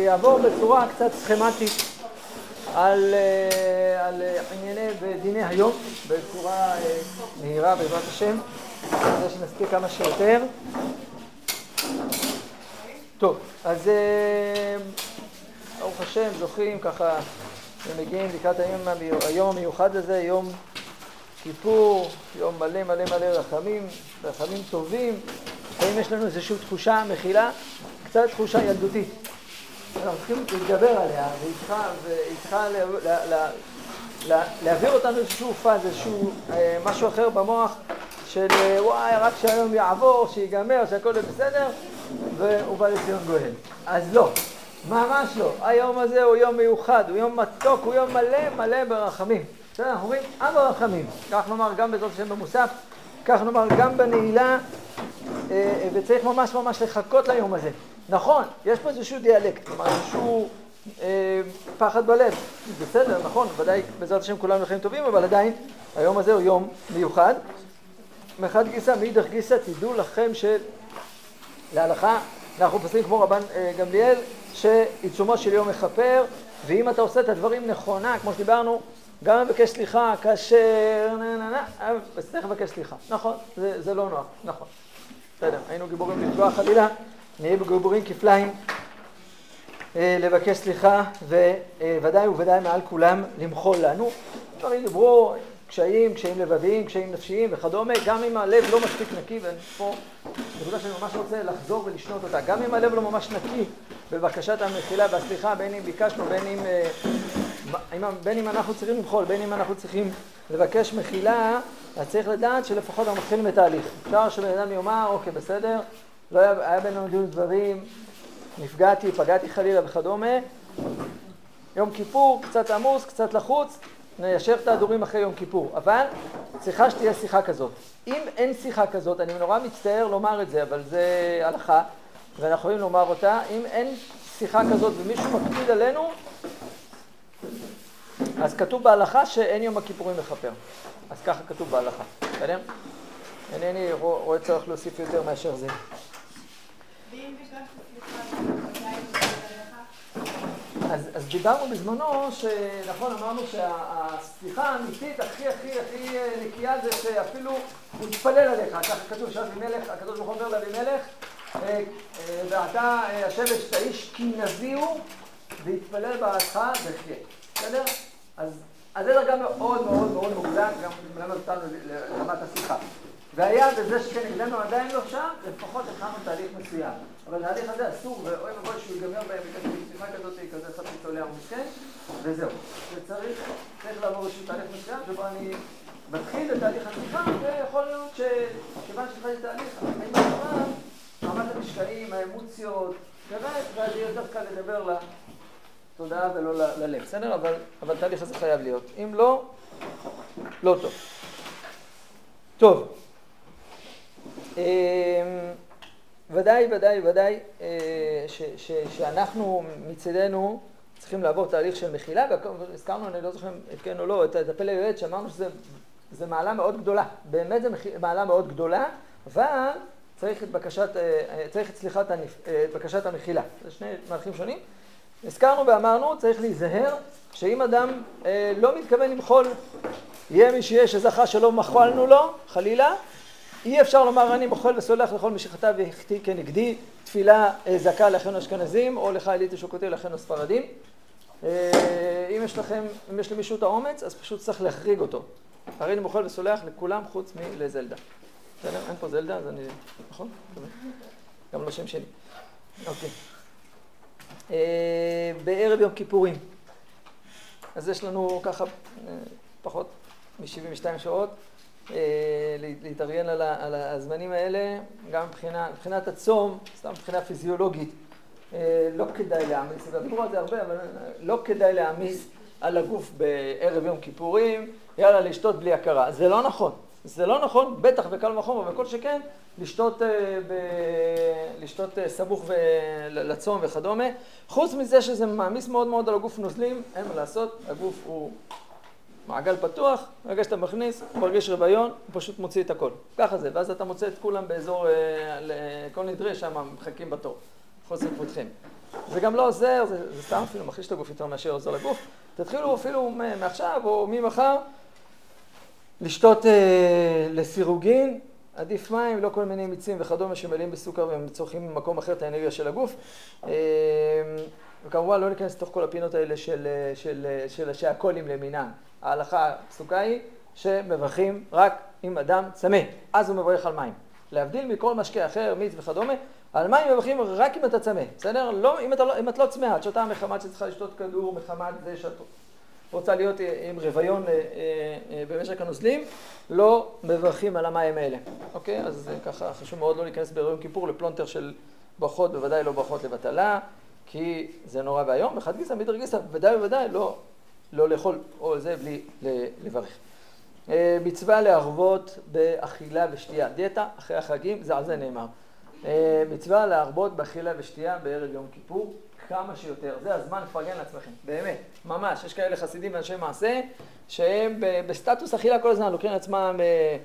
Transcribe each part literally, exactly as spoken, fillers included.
יעבור בצורה קצת סכמטית על, על ענייני ודיני היום, בצורה מהירה בעזרת השם, כדי שנספיק כמה שיותר. טוב, אז ברוך השם, זוכים ככה, ומגיעים לקראת היום, היום המיוחד הזה, יום כיפור, יום מלא מלא מלא רחמים, רחמים טובים. האם יש לנו איזושהי תחושה מכילה, קצת תחושה ילדותית. אנחנו צריכים להתגבר עליה, והיא צריכה, והיא צריכה לה, לה, לה, לה, להעביר אותנו איזשהו פאז, איזשהו אה, משהו אחר במוח, של וואי, רק שהיום יעבור, שיגמר, שהכל יהיה בסדר, והוא בא לציון גואל. אז לא, ממש לא. היום הזה הוא יום מיוחד, הוא יום מתוק, הוא יום מלא מלא ברחמים. בסדר, אנחנו אומרים, אב הרחמים. כך נאמר גם בעזרת השם במוסף, כך נאמר גם בנעילה, אה, וצריך ממש ממש לחכות ליום הזה. נכון, יש פה איזשהו דיאלקט, כלומר איזשהו אה, פחד בלב. בסדר, נכון, ודאי בעזרת השם כולנו לחיים טובים, אבל עדיין היום הזה הוא יום מיוחד. מחד גיסא, מאידך גיסא, תדעו לכם שלהלכה, אנחנו פוסקים כמו רבן אה, גמליאל, שעיצומו של יום מכפר, ואם אתה עושה את הדברים נכונה, כמו שדיברנו, גם מבקש סליחה, כאשר, נה נה נה, אז צריך לבקש סליחה. נכון, זה, זה לא נוח, נכון. בסדר, היינו גיבורים לפגוע חלילה, נהיה בגיבורים כפליים, אה, לבקש סליחה, וודאי וודאי מעל כולם למחול לנו. דברים דיברו, קשיים, קשיים לבביים, קשיים נפשיים וכדומה, גם אם הלב לא מספיק נקי, ואני פה, נקודה שאני ממש רוצה לחזור ולשנות אותה, גם אם הלב לא ממש נקי בבקשת המחילה והסליחה, בין אם ביקשנו, בין אם, בין אם אנחנו צריכים למחול, בין אם אנחנו צריכים לבקש מחילה, אז צריך לדעת שלפחות אנחנו מתחילים את ההליך. אפשר שבן אדם יאמר, אוקיי, בסדר, לא היה, היה בינינו דין דברים, נפגעתי, פגעתי חלילה וכדומה, יום כיפור, קצת עמוס, קצת לחוץ, ניישר את ההדורים אחרי יום כיפור, אבל צריכה שתהיה שיחה כזאת. אם אין שיחה כזאת, אני נורא מצטער לומר את זה, אבל זה הלכה, ואנחנו יכולים לומר אותה, אם אין שיחה כזאת ומישהו מקפיד עלינו, אז כתוב בהלכה שאין יום הכיפורים מכפר. אז ככה כתוב בהלכה. בסדר? אינני רואה צורך להוסיף יותר מאשר זה. ואם ביקשת סליחה, אולי אז, אז דיברנו בזמנו שנכון, אמרנו שהסליחה האמיתית הכי הכי הכי נקייה זה שאפילו הוא יתפלל עליך, ככה כתוב שאבימלך, הקדוש ברוך הוא אומר לאבימלך, ואתה השבט את האיש כי נביאו ויתפלל בעדך וחיה. בסדר? אז אז זה דרגה מאוד מאוד מאוד מוקדם, גם מלמד אותנו לרמת השיחה. והיה בזה שכנגדנו עדיין לא שם, לפחות התחלנו תהליך מסוים. אבל ההליך הזה אסור, ואוי מבוי שהוא ייגמר בהם בגלל שיחה כזאת, כזה חצי תולע ומסכן, וזהו. וצריך, צריך לעבור איזשהו תהליך מסוים, שבו אני מתחיל את תהליך השיחה, ויכול להיות שכיוון שהתחלתי את תהליך, החיים עצמם, רמת המשקעים, האמוציות, תרד, ואז יהיה יותר קל לדבר לתודעה ולא ללב. בסדר? אבל, אבל התהליך הזה חייב להיות. אם לא, לא טוב. טוב. ודאי, ודאי, ודאי שאנחנו מצדנו צריכים לעבור תהליך של מחילה, והזכרנו, אני לא זוכר את כן או לא, את הפלא יועץ, שאמרנו שזה מעלה מאוד גדולה, באמת זה מעלה מאוד גדולה, אבל צריך את בקשת, צריך את סליחת, את בקשת המחילה. זה שני מהלכים שונים. הזכרנו ואמרנו, צריך להיזהר שאם אדם לא מתכוון למחול, יהיה מי שיהיה שזכה שלא מחלנו לו, חלילה, אי אפשר לומר אני מוחל וסולח לכל מי שחטא והחטיא כנגדי, תפילה זכה לאחינו אשכנזים, או לך אליתי שוקותי לאחינו ספרדים. אם יש לכם, אם יש למישהו את האומץ, אז פשוט צריך להחריג אותו. הרי אני מוחל וסולח לכולם חוץ מלזלדה. אין פה זלדה, אז אני... נכון? גם לא שם שלי. אוקיי. בערב יום כיפורים. אז יש לנו ככה פחות מ-שבעים ושתיים שעות. להתארגן על הזמנים האלה, גם מבחינת הצום, סתם מבחינה פיזיולוגית, לא כדאי להעמיס, דיברו על זה הרבה, אבל לא כדאי להעמיס על הגוף בערב יום כיפורים, יאללה, לשתות בלי הכרה. זה לא נכון. זה לא נכון, בטח וקל וחומר, וכל שכן, לשתות, ב... לשתות סמוך לצום וכדומה. חוץ מזה שזה מעמיס מאוד מאוד על הגוף נוזלים, אין מה לעשות, הגוף הוא מעגל פתוח, ברגע שאתה מכניס, הוא מרגיש רוויון, הוא פשוט מוציא את הכל. ככה זה, ואז אתה מוצא את כולם באזור, כל נדרי שם מחכים בתור, חוסר כבודכם. זה גם לא עוזר, זה, זה סתם אפילו מחליש את הגוף יותר מאשר עוזר לגוף. תתחילו אפילו מעכשיו או ממחר לשתות אה, לסירוגין, עדיף מים, לא כל מיני מיצים וכדומה שמלאים בסוכר והם צורכים ממקום אחר את האנרגיה של הגוף. אה, וכמובן לא להיכנס לתוך כל הפינות האלה של, של, של, של הקולים למינם. ההלכה הפסוקה היא שמברכים רק אם אדם צמא, אז הוא מברך על מים. להבדיל מכל משקה אחר, מיץ וכדומה, על מים מברכים רק אם אתה צמא, בסדר? לא, אם, אתה לא, אם את לא צמאה, את שותה מחמת שצריכה לשתות כדור, מחמת זה שאת רוצה להיות עם רוויון אה, אה, במשק הנוזלים, לא מברכים על המים האלה. אוקיי? אז ככה חשוב מאוד לא להיכנס ביום כיפור לפלונטר של ברכות, בוודאי לא ברכות לבטלה, כי זה נורא והיום, בחד גיסא, מדרג גיסא, בוודאי ובוודאי לא, לא לאכול או זה בלי לברך. מצווה להרבות באכילה ושתייה. דיאטה אחרי החגים, זה על זה נאמר. מצווה להרבות באכילה ושתייה בערב יום כיפור, כמה שיותר. זה הזמן לפרגן לעצמכם, באמת, ממש. יש כאלה חסידים ואנשי מעשה, שהם בסטטוס אכילה כל הזמן, לוקחים לעצמם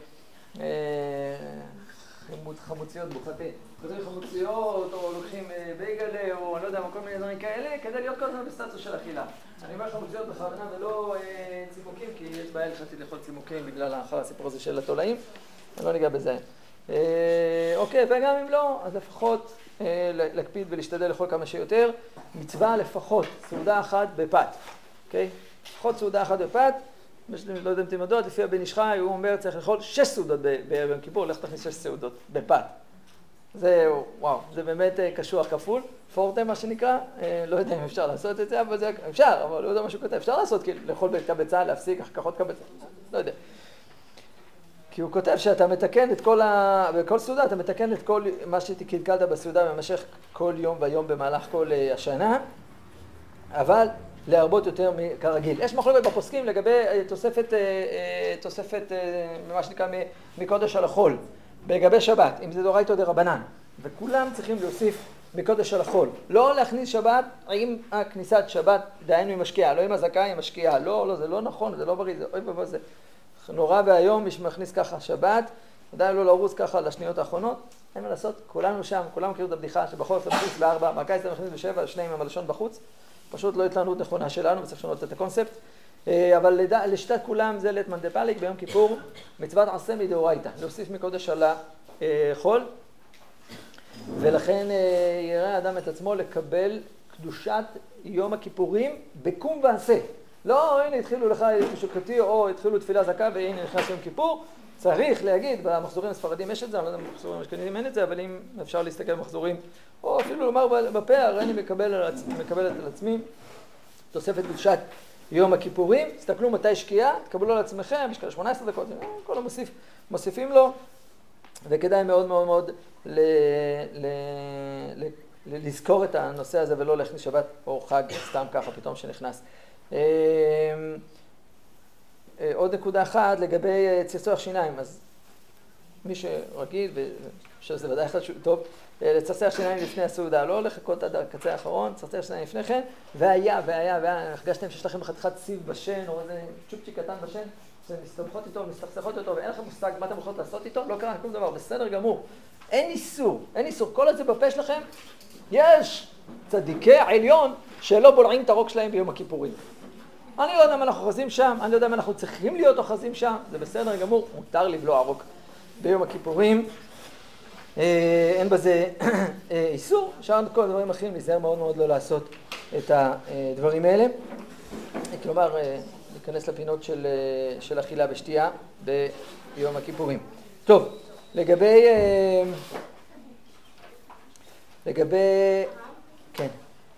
חמוציות בוחטי. לוקחים חמוציות, או לוקחים בייגלה, או אני לא יודע, כל מיני דברים כאלה, כדי להיות כל הזמן בסטטוס של אכילה. אני אומר חמוציות בכוונה ולא צימוקים, כי יש בעיה הלכתית לאכול צימוקים בגלל אחר הסיפור הזה של התולעים. אני לא ניגע בזה. אוקיי, וגם אם לא, אז לפחות להקפיד ולהשתדל לאכול כמה שיותר. מצווה לפחות סעודה אחת בפת. אוקיי? לפחות סעודה אחת בפת. לא יודע אם אתם יודעות, לפי הבן איש חי, הוא אומר צריך לאכול שש סעודות בערב יום כיפור, לך תכניס שש סעודות בפת. זה, וואו, זה באמת קשוח כפול, פורטה מה שנקרא, לא יודע אם אפשר לעשות את זה, אבל זה אפשר, אבל לא יודע מה שהוא כותב, אפשר לעשות, כי לאכול בקבצה, להפסיק, כחות קבצה, לא יודע. כי הוא כותב שאתה מתקן את כל ה... בכל סעודה, אתה מתקן את כל מה שקלקלת בסעודה במשך כל יום ויום במהלך כל השנה, אבל להרבות יותר כרגיל. יש מחלוקת בפוסקים לגבי תוספת, תוספת, מה שנקרא, מקודש על החול. לגבי שבת, אם זה דאורייתא או דרבנן, וכולם צריכים להוסיף מקודש על החול. לא להכניס שבת עם הכניסת שבת, דהיינו עם משקיעה, לא עם הזכאי, עם משקיעה. לא, לא, זה לא נכון, זה לא בריא, זה אוי ובוא, זה נורא והיום, מי שמכניס ככה שבת, עדיין לא לרוץ ככה לשניות האחרונות, אין מה לעשות, כולנו שם, כולם מכירו את הבדיחה שבחורף אתה מכניס בארבע, בקיץ אתה מכניס בשבע, שניהם עם הלשון בחוץ, פשוט לא התלהנות נכונה שלנו, וצריך לשנות את הקונספט. אבל לשיטת כולם זה לית מאן דפליג, ביום כיפור מצוות עשה מדאורייתא, להוסיף מקודש על החול, ולכן יראה האדם את עצמו לקבל קדושת יום הכיפורים בקום ועשה. לא, הנה התחילו לך שוקתי או התחילו תפילה זכה והנה נכנס יום כיפור, צריך להגיד, במחזורים הספרדים יש את זה, אני לא יודע במחזורים השכניים אין את זה, אבל אם אפשר להסתכל במחזורים, או אפילו לומר בפה, הרי אני מקבל על עצמי, מקבלת על עצמי תוספת קדושת יום הכיפורים, תסתכלו מתי שקיעה, תקבלו על עצמכם, יש כאלה שמונה עשרה דקות, כל המוסיף, מוסיפים לו, וכדאי מאוד מאוד מאוד ל, ל, ל, ל, לזכור את הנושא הזה ולא להכניס שבת או חג סתם ככה פתאום שנכנס. עוד נקודה אחת לגבי צחצוח שיניים, אז מי שרגיל, ושזה ודאי אחד טוב, לצחצח שיניים לפני הסעודה, לא לחכות עד הקצה האחרון, צחצח שיניים לפניכם, והיה, והיה, והיה, הרגשתם שיש לכם חתיכת סיב בשן, או איזה צ'ופצ'יק קטן בשן, שמסתבכות איתו, מסתכסכות איתו, ואין לכם מושג מה אתם יכולות לעשות איתו, לא קרה כלום דבר, בסדר גמור. אין איסור, אין איסור, כל הזה בפה שלכם, יש צדיקי עליון שלא בולעים את הרוק שלהם ביום הכיפורים. אני לא יודע אם אנחנו אוחזים שם, אני לא יודע אם אנחנו צריכים להיות אוחזים שם, זה בסדר גמור, מותר לבלוע רוק ביום הכיפורים. אין בזה איסור, שאר כל הדברים אחרים להיזהר מאוד מאוד לא לעשות את הדברים האלה. כלומר, להיכנס לפינות של, של אכילה ושתייה ביום הכיפורים. טוב, לגבי... לגבי... כן.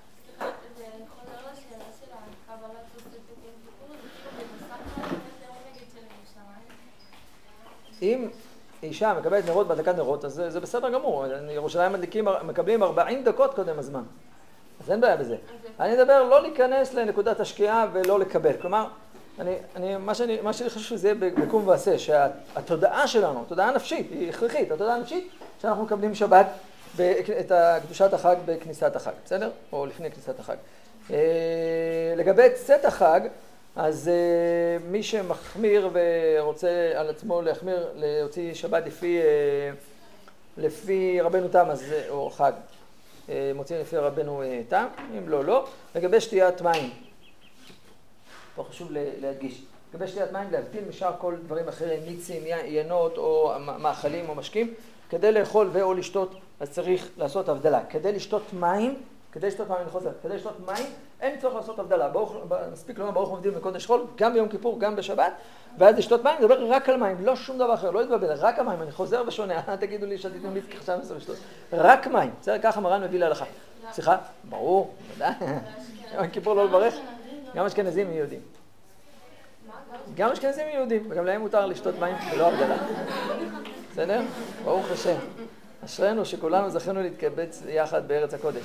אם אישה מקבלת נרות בהדלקת נרות, אז זה, זה בסדר גמור. ירושלים מדליקים, מקבלים ארבעים דקות קודם הזמן. אז אין בעיה בזה. אני מדבר לא להיכנס לנקודת השקיעה ולא לקבל. כלומר, אני, אני, מה שאני, מה שאני חושב שזה יהיה בקום ועשה, שהתודעה שלנו, התודעה הנפשית, היא הכרחית, התודעה הנפשית, שאנחנו מקבלים שבת, את קדושת החג בכניסת החג, בסדר? או לפני כניסת החג. לגבי צאת החג, אז uh, מי שמחמיר ורוצה על עצמו להחמיר, להוציא שבת לפי, uh, לפי רבנו תם, אז, או חג, מוצאים לפי רבנו תם, אם לא, לא. לגבי שתיית מים, פה חשוב להדגיש, לגבי שתיית מים להבדיל משאר כל דברים אחרים, מיצים, ינות או מאכלים או משקים, כדי לאכול ואו לשתות אז צריך לעשות הבדלה. כדי לשתות מים, כדי לשתות מים, אני חוזר, כדי לשתות מים אין צורך לעשות הבדלה. ברוך, מספיק לומר ברוך מבדיל מקודש חול, גם ביום כיפור, גם בשבת, ואז לשתות מים, נדבר רק על מים, לא שום דבר אחר, לא יתבלבל, רק המים, אני חוזר ושונה, אל תגידו לי שתיתנו לי עכשיו מסור לשתות, רק מים, בסדר? ככה מרן מביא להלכה. סליחה? ברור, ודאי. יום כיפור לא לברך, גם אשכנזים יהודים. גם אשכנזים יהודים, וגם להם מותר לשתות מים ולא הבדלה. בסדר? ברוך השם. אשרנו שכולנו זכינו להתקבץ יחד בארץ הקודש.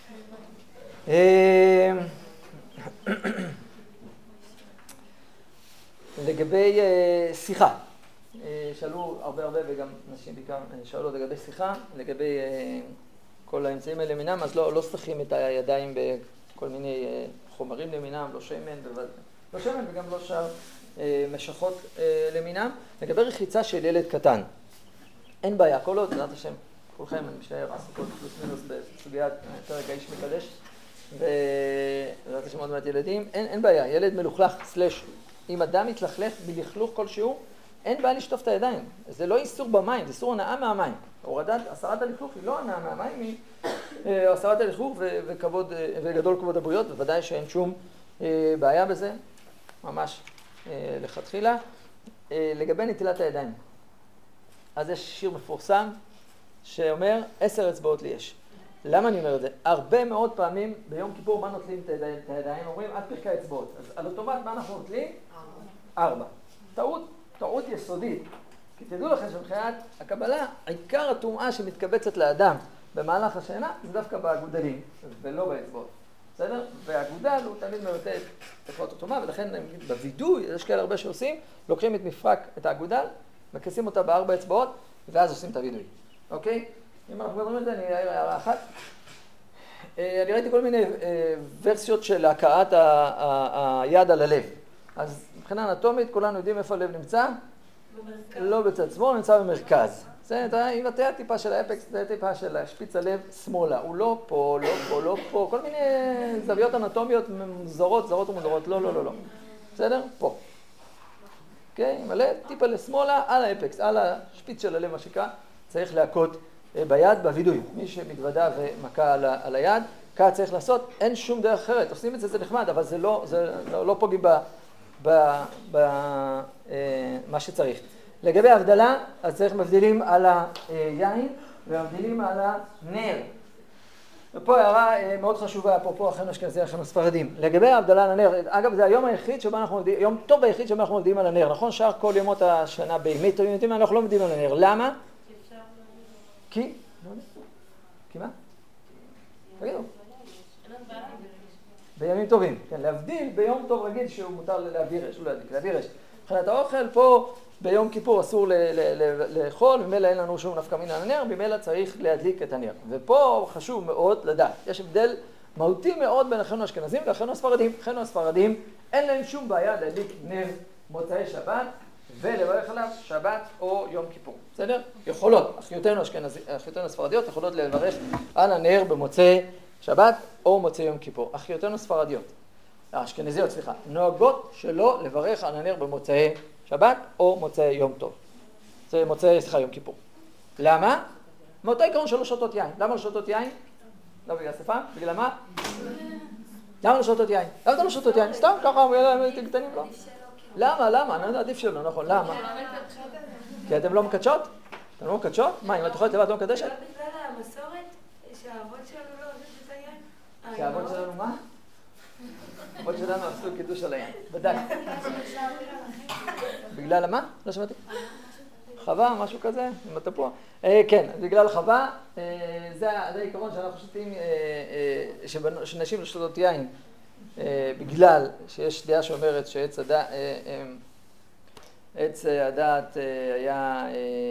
לגבי שיחה, שאלו הרבה הרבה וגם נשים בעיקר שאלו לגבי שיחה, לגבי כל האמצעים האלה מינם, אז לא, לא שחים את הידיים בכל מיני חומרים למינם, לא שמן, לא שמן וגם לא שאר משכות למינם. לגבי רחיצה של ילד קטן, אין בעיה, כל עוד, בעזרת השם, כולכם, אני משתער, עסקות פלוס מינוס בסוגיית פרק האיש מקדש, ובעזרת השם עוד מעט ילדים, אין, אין בעיה, ילד מלוכלך, סלש, אם אדם מתלכלך בלכלוך כלשהו, אין בעיה לשטוף את הידיים. זה לא איסור במים, זה איסור הנאה מהמים. הורדת, הסרת הלכלוך היא לא הנאה מהמים, היא הסרת הלכלוך וכבוד, וגדול כבוד הבריות, בוודאי שאין שום בעיה בזה, ממש לכתחילה. לגבי נטילת הידיים, אז יש שיר מפורסם שאומר, עשר אצבעות לי יש. למה אני אומר את זה? הרבה מאוד פעמים ביום כיפור מה נוטלים את הידיים? אומרים עד פרקי האצבעות. אז על אוטומט מה אנחנו נוטלים? ארבע. טעות, טעות יסודית. כי תדעו לכם שמבחינת הקבלה, עיקר הטומאה שמתקבצת לאדם במהלך השינה זה דווקא באגודלים ולא באצבעות. בסדר? והאגודל הוא תמיד מבטא את תופעות הטומאה, ולכן בווידוי, יש כאלה הרבה שעושים, לוקחים את מפרק, את האגודל, מכניסים אותה בארבע אצבעות, ואז עושים את הווידוי. אוקיי? אם אנחנו מדברים על זה, אני אעיר הערה אחת. אני ראיתי כל מיני ורסיות של הכאת היד על הלב. אז מבחינה אנטומית, כולנו יודעים איפה הלב נמצא? במרכז. לא בצד שמאל, נמצא במרכז. זה, אם אתה הטיפה של האפקס, זה הטיפה של שפיץ הלב שמאלה. הוא לא פה, לא פה, לא פה, כל מיני זוויות אנטומיות מוזרות, זרות ומוזרות. לא, לא, לא, לא. בסדר? פה. אוקיי? עם הלב, טיפה לשמאלה, על האפקס, על השפיץ של הלב, מה שקרה, צריך להכות ביד, בווידוי. מי שמתוודע ומכה על, על היד, ככה צריך לעשות, אין שום דרך אחרת. עושים את זה, זה נחמד, אבל זה לא, זה לא, לא פוגעים ב, ב, ב, אה, מה שצריך. לגבי ההבדלה, אז צריך מבדילים על היין ומבדילים על הנר. ופה הערה מאוד חשובה, אפרופו אחינו אשכנזים, אחינו ספרדים. לגבי ההבדלה על הנר, אגב, זה היום היחיד שבו אנחנו מבדילים, יום טוב היחיד שבו אנחנו מבדילים על הנר, נכון? שאר כל ימות השנה בימי טובים, אנחנו לא מבדילים על הנר. למה? כי? כי מה? תגידו. בימים טובים, כן, להבדיל ביום טוב רגיל שהוא מותר להעביר אש, לא להדליק, להעביר אש. מבחינת האוכל, פה ביום כיפור אסור לאכול, ממילא אין לנו שום נפקא מינה לנר, ממילא צריך להדליק את הנר. ופה חשוב מאוד לדעת, יש הבדל מהותי מאוד בין אחינו האשכנזים ואחינו הספרדים. אחינו הספרדים אין להם שום בעיה להדליק נר מוצאי שבת ולברך עליו שבת או יום כיפור. בסדר? יכולות, אחיותינו אחיותינו הספרדיות יכולות לברך על הנר במוצאי שבת או מוצאי יום כיפור. אחיותינו ספרדיות, האשכנזיות, סליחה, נוהגות שלא לברך על הנר במוצאי שבת או מוצאי יום טוב. זה מוצאי, סליחה, יום כיפור. למה? מאותו עיקרון שלא שותות יין. למה לא שותות יין? לא בגלל שפה? בגלל מה? למה לא שותות יין? למה אתה לא שותות יין? סתם ככה, אתם קטנים לא? למה? למה? אני עדיף שלא, נכון. למה? כי אתם לא מקדשות? אתם לא מקדשות? מה, אם את אוכלת לבד לא מקדשת? לא בגלל המסורת שהאבות שלנו לא עושים את היין? שהאבות שלנו מה? האבות שלנו עשו קידוש על היין. ודאי. בגלל מה? לא שמעתי. חווה, משהו כזה, עם התפוח. כן, בגלל חווה, זה העיקרון שאנחנו שותים, שנשים לא שותות יין, בגלל שיש דעה שאומרת שעץ הדעת, עץ הדעת היה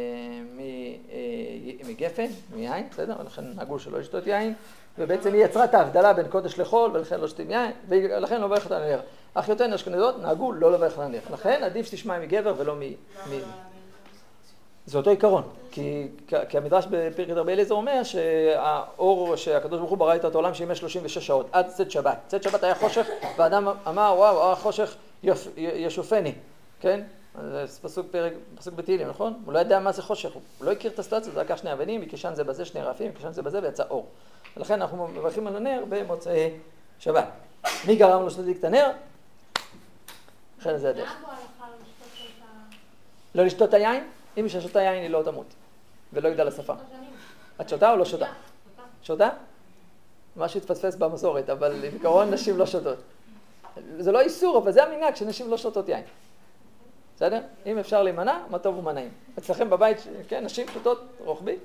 מגפן, מיין, בסדר? ולכן נהגו שלא לשתות יין, ובעצם היא יצרה את ההבדלה בין קודש לחול, ולכן לא שותים יין, ולכן לא לברך את הנר. אחיותינו האשכנזיות נהגו לא לברך את הנר. לכן עדיף שתשמע מגבר ולא מ... זה אותו עיקרון, כי, כי המדרש בפרקת רבי אליעזר אומר שהאור שהקדוש ברוך הוא ברא את העולם שימש שלושים ושש שעות עד צאת שבת. צאת שבת היה חושך והאדם אמר וואו, החושך ישופני, כן? זה פסוק פרק, פסוק בתהילים, נכון? הוא לא ידע מה זה חושך, הוא לא הכיר את הסטציה, זה לקח שני אבנים, יקשן זה בזה, שני רעפים, יקשן זה בזה ויצא אור. ולכן אנחנו מברכים על הנר במוצאי שבת. מי גרם לו להדליק את הנר? לכן זה הדרך. לא לשתות את היין? אם יש לשתות היין היא לא תמות ולא יגדל לשפה. את שותה או לא שותה? שותה? משהו התפספס במסורת, אבל בעיקרון נשים לא שותות. זה לא איסור, אבל זה המנהג שנשים לא שותות יין. בסדר? אם אפשר להימנע, מה טוב ומנעים. אצלכם בבית, כן, נשים שותות רוחבי?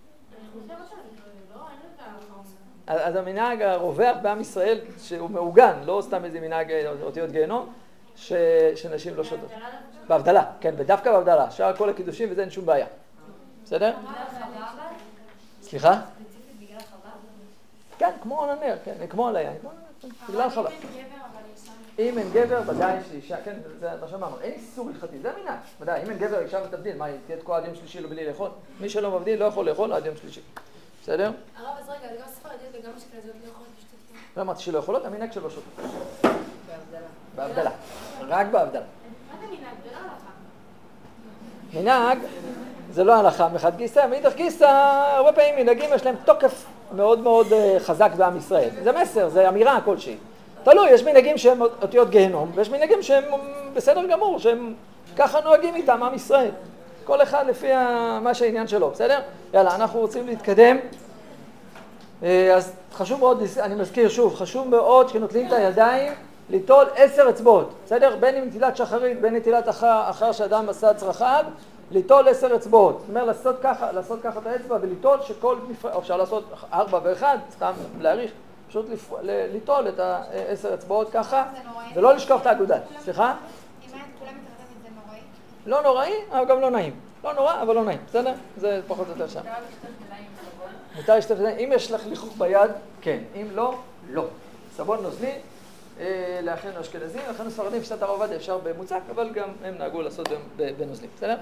אז המנהג הרווח בעם ישראל, שהוא מעוגן, לא סתם איזה מנהג אותיות גיהנום, שנשים לא שותות. בהבדלה, כן, ודווקא בהבדלה. שאר כל הקידושים וזה אין שום בעיה. בסדר? סליחה? כן, כמו על הנר, כן, כמו על היין. בגלל חווה. אם אין גבר, ודאי שאישה, כן, זה מה שאמרנו, אין איסור הלכתי, זה המנהג. ודאי, אם אין גבר, אישה ותבדיל, מה, תהיה תקועה עד יום שלישי לא בלי לאכול? מי שלא מבדיל לא יכול לאכול עד יום שלישי. בסדר? הרב, אז רגע, גם ספרדיות וגם אשכנזיות לא יכולות לשתות יין. לא אמרתי שלא יכולות, המנהג שלא שותות. בהבדלה. רק בהבדלה. מה זה מנהג? זה לא הלכה. מנהג זה לא הלכה מחד גיסא, מאידך גיסא, הרבה פעמים מנהגים יש להם תוקף מאוד מאוד חזק בעם ישראל. זה מסר, זה אמירה כלשהי. תלוי, יש מנהגים שהם אותיות גיהנום, ויש מנהגים שהם בסדר גמור, שהם ככה נוהגים איתם, עם ישראל. כל אחד לפי מה שהעניין שלו, בסדר? יאללה, אנחנו רוצים להתקדם. אז חשוב מאוד, אני מזכיר שוב, חשוב מאוד שנוטלים את הידיים, ליטול עשר אצבעות, בסדר? בין אם נטילת שחרית, בין נטילת אחר, אחר שאדם עשה צרכיו, ליטול עשר אצבעות. זאת אומרת, לעשות ככה, לעשות ככה את האצבע וליטול שכל מפרק, או אפשר לעשות ארבע ואחד, סתם להעריך. פשוט ליטול את העשר אצבעות ככה, ולא לשכוח את האגודל. סליחה? אם כולם מתרדם את זה נוראי? לא נוראי, אבל גם לא נעים. לא נורא, אבל לא נעים. בסדר? זה פחות או יותר שם. מותר לשתות ידיים. אם יש לך ליחוך ביד, כן. אם לא, לא. סבון נוזלי, לאחינו אשכנזים, לאחינו ספרדים, שיטת הרב עובדיה אפשר במוצק, אבל גם הם נהגו לעשות בנוזלים. בסדר?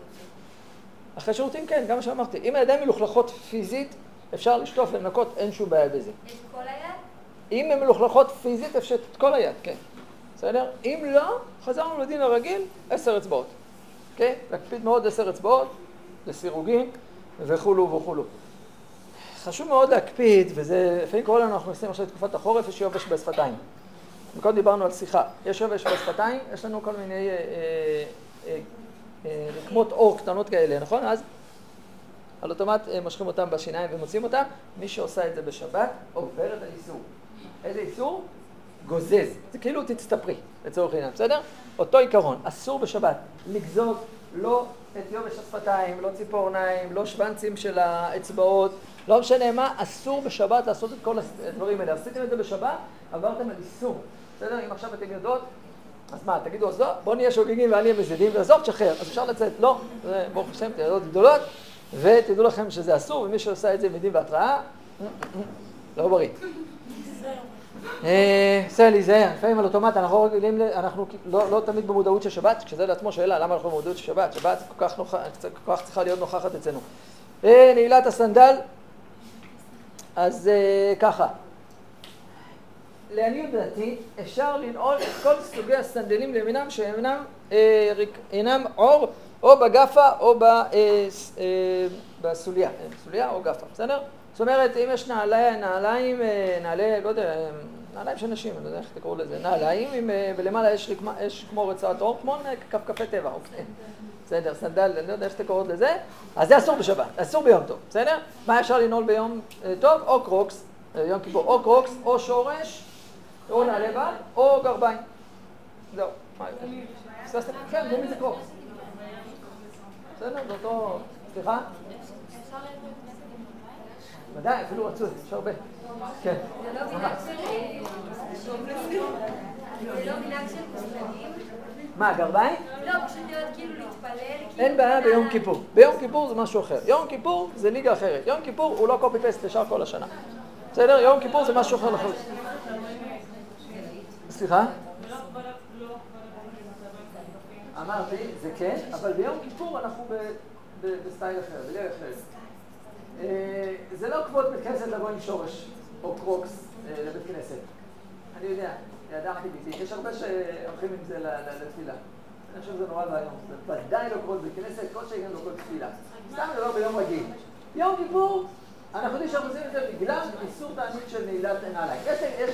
אחרי שירותים, כן, גם מה שאמרתי. אם הידיים מלוכלכות פיזית, אפשר לשטוף ולנקות, אין שום בעיה בזה. יש כל היד? אם הן מלוכלכות פיזית, אפשר את כל היד, כן. בסדר? אם לא, חזרנו לדין הרגיל, עשר אצבעות. אוקיי? להקפיד מאוד עשר אצבעות, לסירוגין וכולו וכולו. חשוב מאוד להקפיד, וזה, לפעמים קורא לנו, אנחנו נשים עכשיו לתקופת החורף, יש יובש בשפתיים. קודם דיברנו על שיחה. יש יובש בשפתיים, יש לנו כל מיני אה, אה, אה, אה, רקמות אור קטנות כאלה, נכון? אז על אוטומט מושכים אותם בשיניים ומוצאים אותם. מי שעושה את זה בשבת עובר את האיסור. איזה איסור? גוזז. זה כאילו תצטפרי, לצורך העניין, בסדר? אותו עיקרון, אסור בשבת לגזוז לא את יובש השפתיים, לא ציפורניים, לא שוונצים של האצבעות, לא משנה מה, אסור בשבת לעשות את כל הדברים האלה. עשיתם את זה בשבת, עברתם על איסור. בסדר? אם עכשיו אתם יודעות, אז מה, תגידו, אז לא, בואו נהיה שוגגים ואני אהיה מזידים, ועזוב, תשחרר, אז אפשר לצאת. לא, זה ברוך השם, תיעדות גדולות. ותדעו לכם שזה אסור, ומי שעושה את זה מידים בהתראה, לא בריא. בסדר, להיזהר, לפעמים על אוטומט, אנחנו רגילים, אנחנו לא תמיד במודעות של שבת, כשזה לעצמו שאלה, למה אנחנו במודעות של שבת? שבת כל כך צריכה להיות נוכחת אצלנו. נעילת הסנדל, אז ככה, לעניות דעתי, אפשר לנעול את כל סוגי הסנדלים לימינם שאינם עור, או בגפה או בסוליה, סוליה או גפה, בסדר? זאת אומרת, אם יש נעליים, נעליים, נעלי, לא יודע, נעליים של נשים, אני לא יודע איך תקראו לזה, נעליים, ולמעלה יש, יש כמו רצועת אור, כמו כפכפי טבע, אוקיי? בסדר, סנדל, אני לא יודע איך תקראו לזה, אז זה אסור בשבת, אסור ביום טוב, בסדר? מה אפשר לנעול ביום טוב? או קרוקס, יום כיפור, או קרוקס, או שורש, או נעלי בל, או גרביים. זהו, מה יותר? כן, גומי זה קרוקס. בסדר, זה אותו... סליחה? אפשר ללכת לכנסת? ודאי, אפילו רצו את זה, יש הרבה. כן. זה לא מנהג של... זה לא מנהג של מוסלמים? מה, גרביים? לא, פשוט להיות כאילו להתפלל. אין בעיה ביום כיפור. ביום כיפור זה משהו אחר. יום כיפור זה ליגה אחרת. יום כיפור הוא לא קופי פסט לשאר כל השנה. בסדר? יום כיפור זה משהו אחר לחלוטין. סליחה? אמרתי, זה כן, אבל ביום כיפור אנחנו בסטייל אחר, בדרך אחרת. זה לא כבוד בית כנסת לבוא עם שורש או קרוקס לבית כנסת. אני יודע, ידעתי ביתי, יש הרבה שהולכים עם זה לתפילה. אני חושב שזה נורא והיום, זה ודאי לא כבוד בית כנסת, כל שכן לא כבוד תפילה. סתם זה לא ביום רגיל. יום כיפור, אנחנו יודעים שאנחנו עושים את זה בגלל איסור תענית של נעילת נעליים. יש, יש,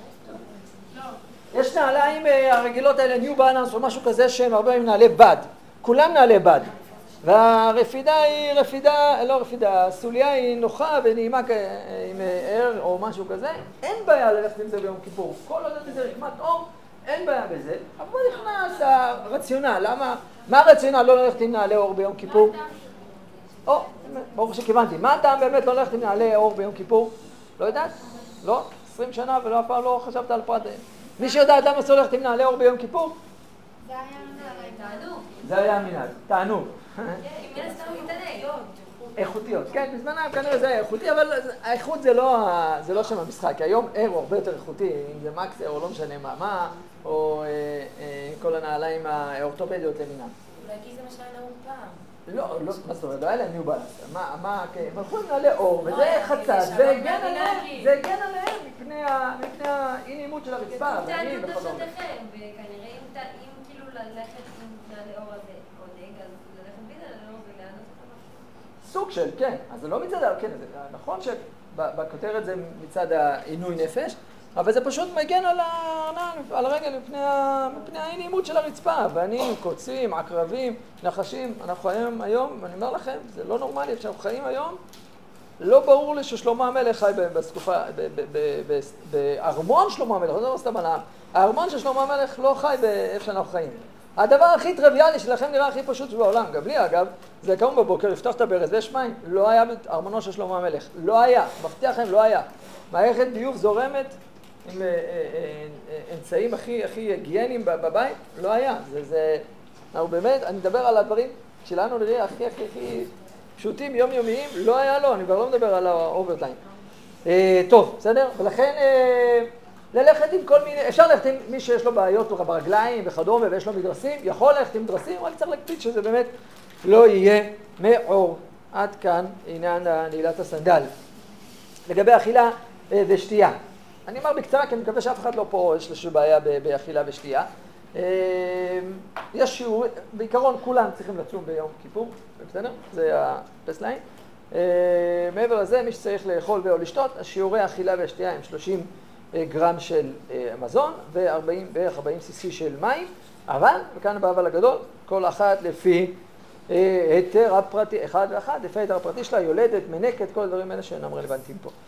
יש נעליים הרגילות האלה, ניו בלנס או משהו כזה שהם הרבה עם נעלי בד. כולם נעלי בד. והרפידה היא רפידה, לא רפידה, הסוליה היא נוחה ונעימה עם ער או משהו כזה. אין בעיה ללכת עם זה ביום כיפור. כל עוד זה רקמת אור, אין בעיה בזה. אבל פה נכנס הרציונל. למה? מה הרציונל לא ללכת עם נעלי אור ביום כיפור? או, ברוך שכיוונתי. מה הטעם באמת לא ללכת עם נעלי אור ביום כיפור? לא יודעת? לא? עשרים שנה ולא אף פעם לא חשבת על פרט. מי שיודעת למה אסור ללכת עם נעלי אור ביום כיפור? זה היה תענוג. זה היה המנהג. תענוג. אם אין סתם מתענג. איכותיות. כן, בזמנם כנראה זה היה איכותי, אבל האיכות זה לא שם המשחק. היום ער הוא הרבה יותר איכותי, אם זה מקס ער או לא משנה מה, מה, או כל הנעליים האורתופדיות למינם. אולי כי זה מה שהיה נהוג פעם. לא, לא, מה זאת אומרת, לא היה להם ניו בלנס. מה, מה, הם הלכו עם נעלי אור, וזה חצץ, זה הגן עליהם, זה הגן עליהם מפני האי נעימות של הרצפה. תענוג נפשותיכם, וכנראה אם כאילו ללכת עם נעלי אור הזה עונג, אז ללכת בלי נעלי אור ולענות את המשהו. סוג של, כן. אז זה לא מצד, כן, זה נכון שבכותרת זה מצד העינוי נפש, אבל זה פשוט מגן על על הרגל מפני האי נעימות של הרצפה. ואני, קוצים, עקרבים, נחשים, אנחנו חיים היום, ואני אומר לכם, זה לא נורמלי, כשאנחנו חיים היום, לא ברור לי ששלמה המלך חי בסקופה, בארמון שלמה המלך, לא סתם על העם, הארמון של שלמה המלך לא חי באיפה שאנחנו חיים. הדבר הכי טריוויאלי שלכם נראה הכי פשוט שבעולם, גם לי אגב, זה קום בבוקר, לפתוח את הברז ויש מים. לא היה בארמונו של שלמה המלך, לא היה, מבטיח לכם, לא היה. מערכת ביוב זורמת עם אמצעים הכי הכי היגייניים בבית, לא היה. זה, זה, אנחנו באמת, אני מדבר על הדברים שלנו נראה הכי הכי הכי פשוטים, יומיומיים, לא היה לו, אני כבר לא מדבר על האוברטיים. טוב, בסדר? ולכן ללכת עם כל מיני, אפשר ללכת עם מי שיש לו בעיות ברגליים וכדומה ויש לו מדרסים, יכול ללכת עם מדרסים, רק צריך להקפיד שזה באמת לא יהיה מאור. עד כאן עניין נעילת הסנדל. לגבי אכילה ושתייה. אני אומר בקצרה, כי אני מקווה שאף אחד לא פה יש איזושהי בעיה באכילה ושתייה. יש שיעור, בעיקרון כולם צריכים לצום ביום כיפור, בסדר? זה הפסליין. מעבר לזה, מי שצריך לאכול או לשתות, שיעורי האכילה והשתייה הם שלושים גרם של מזון ובערך ארבעים סי-סי של מים, אבל, וכאן באבל הגדול, כל אחת לפי היתר הפרטי, אחד ואחד, לפי היתר הפרטי שלה, יולדת, מנקת, כל הדברים האלה שאינם רלוונטיים פה.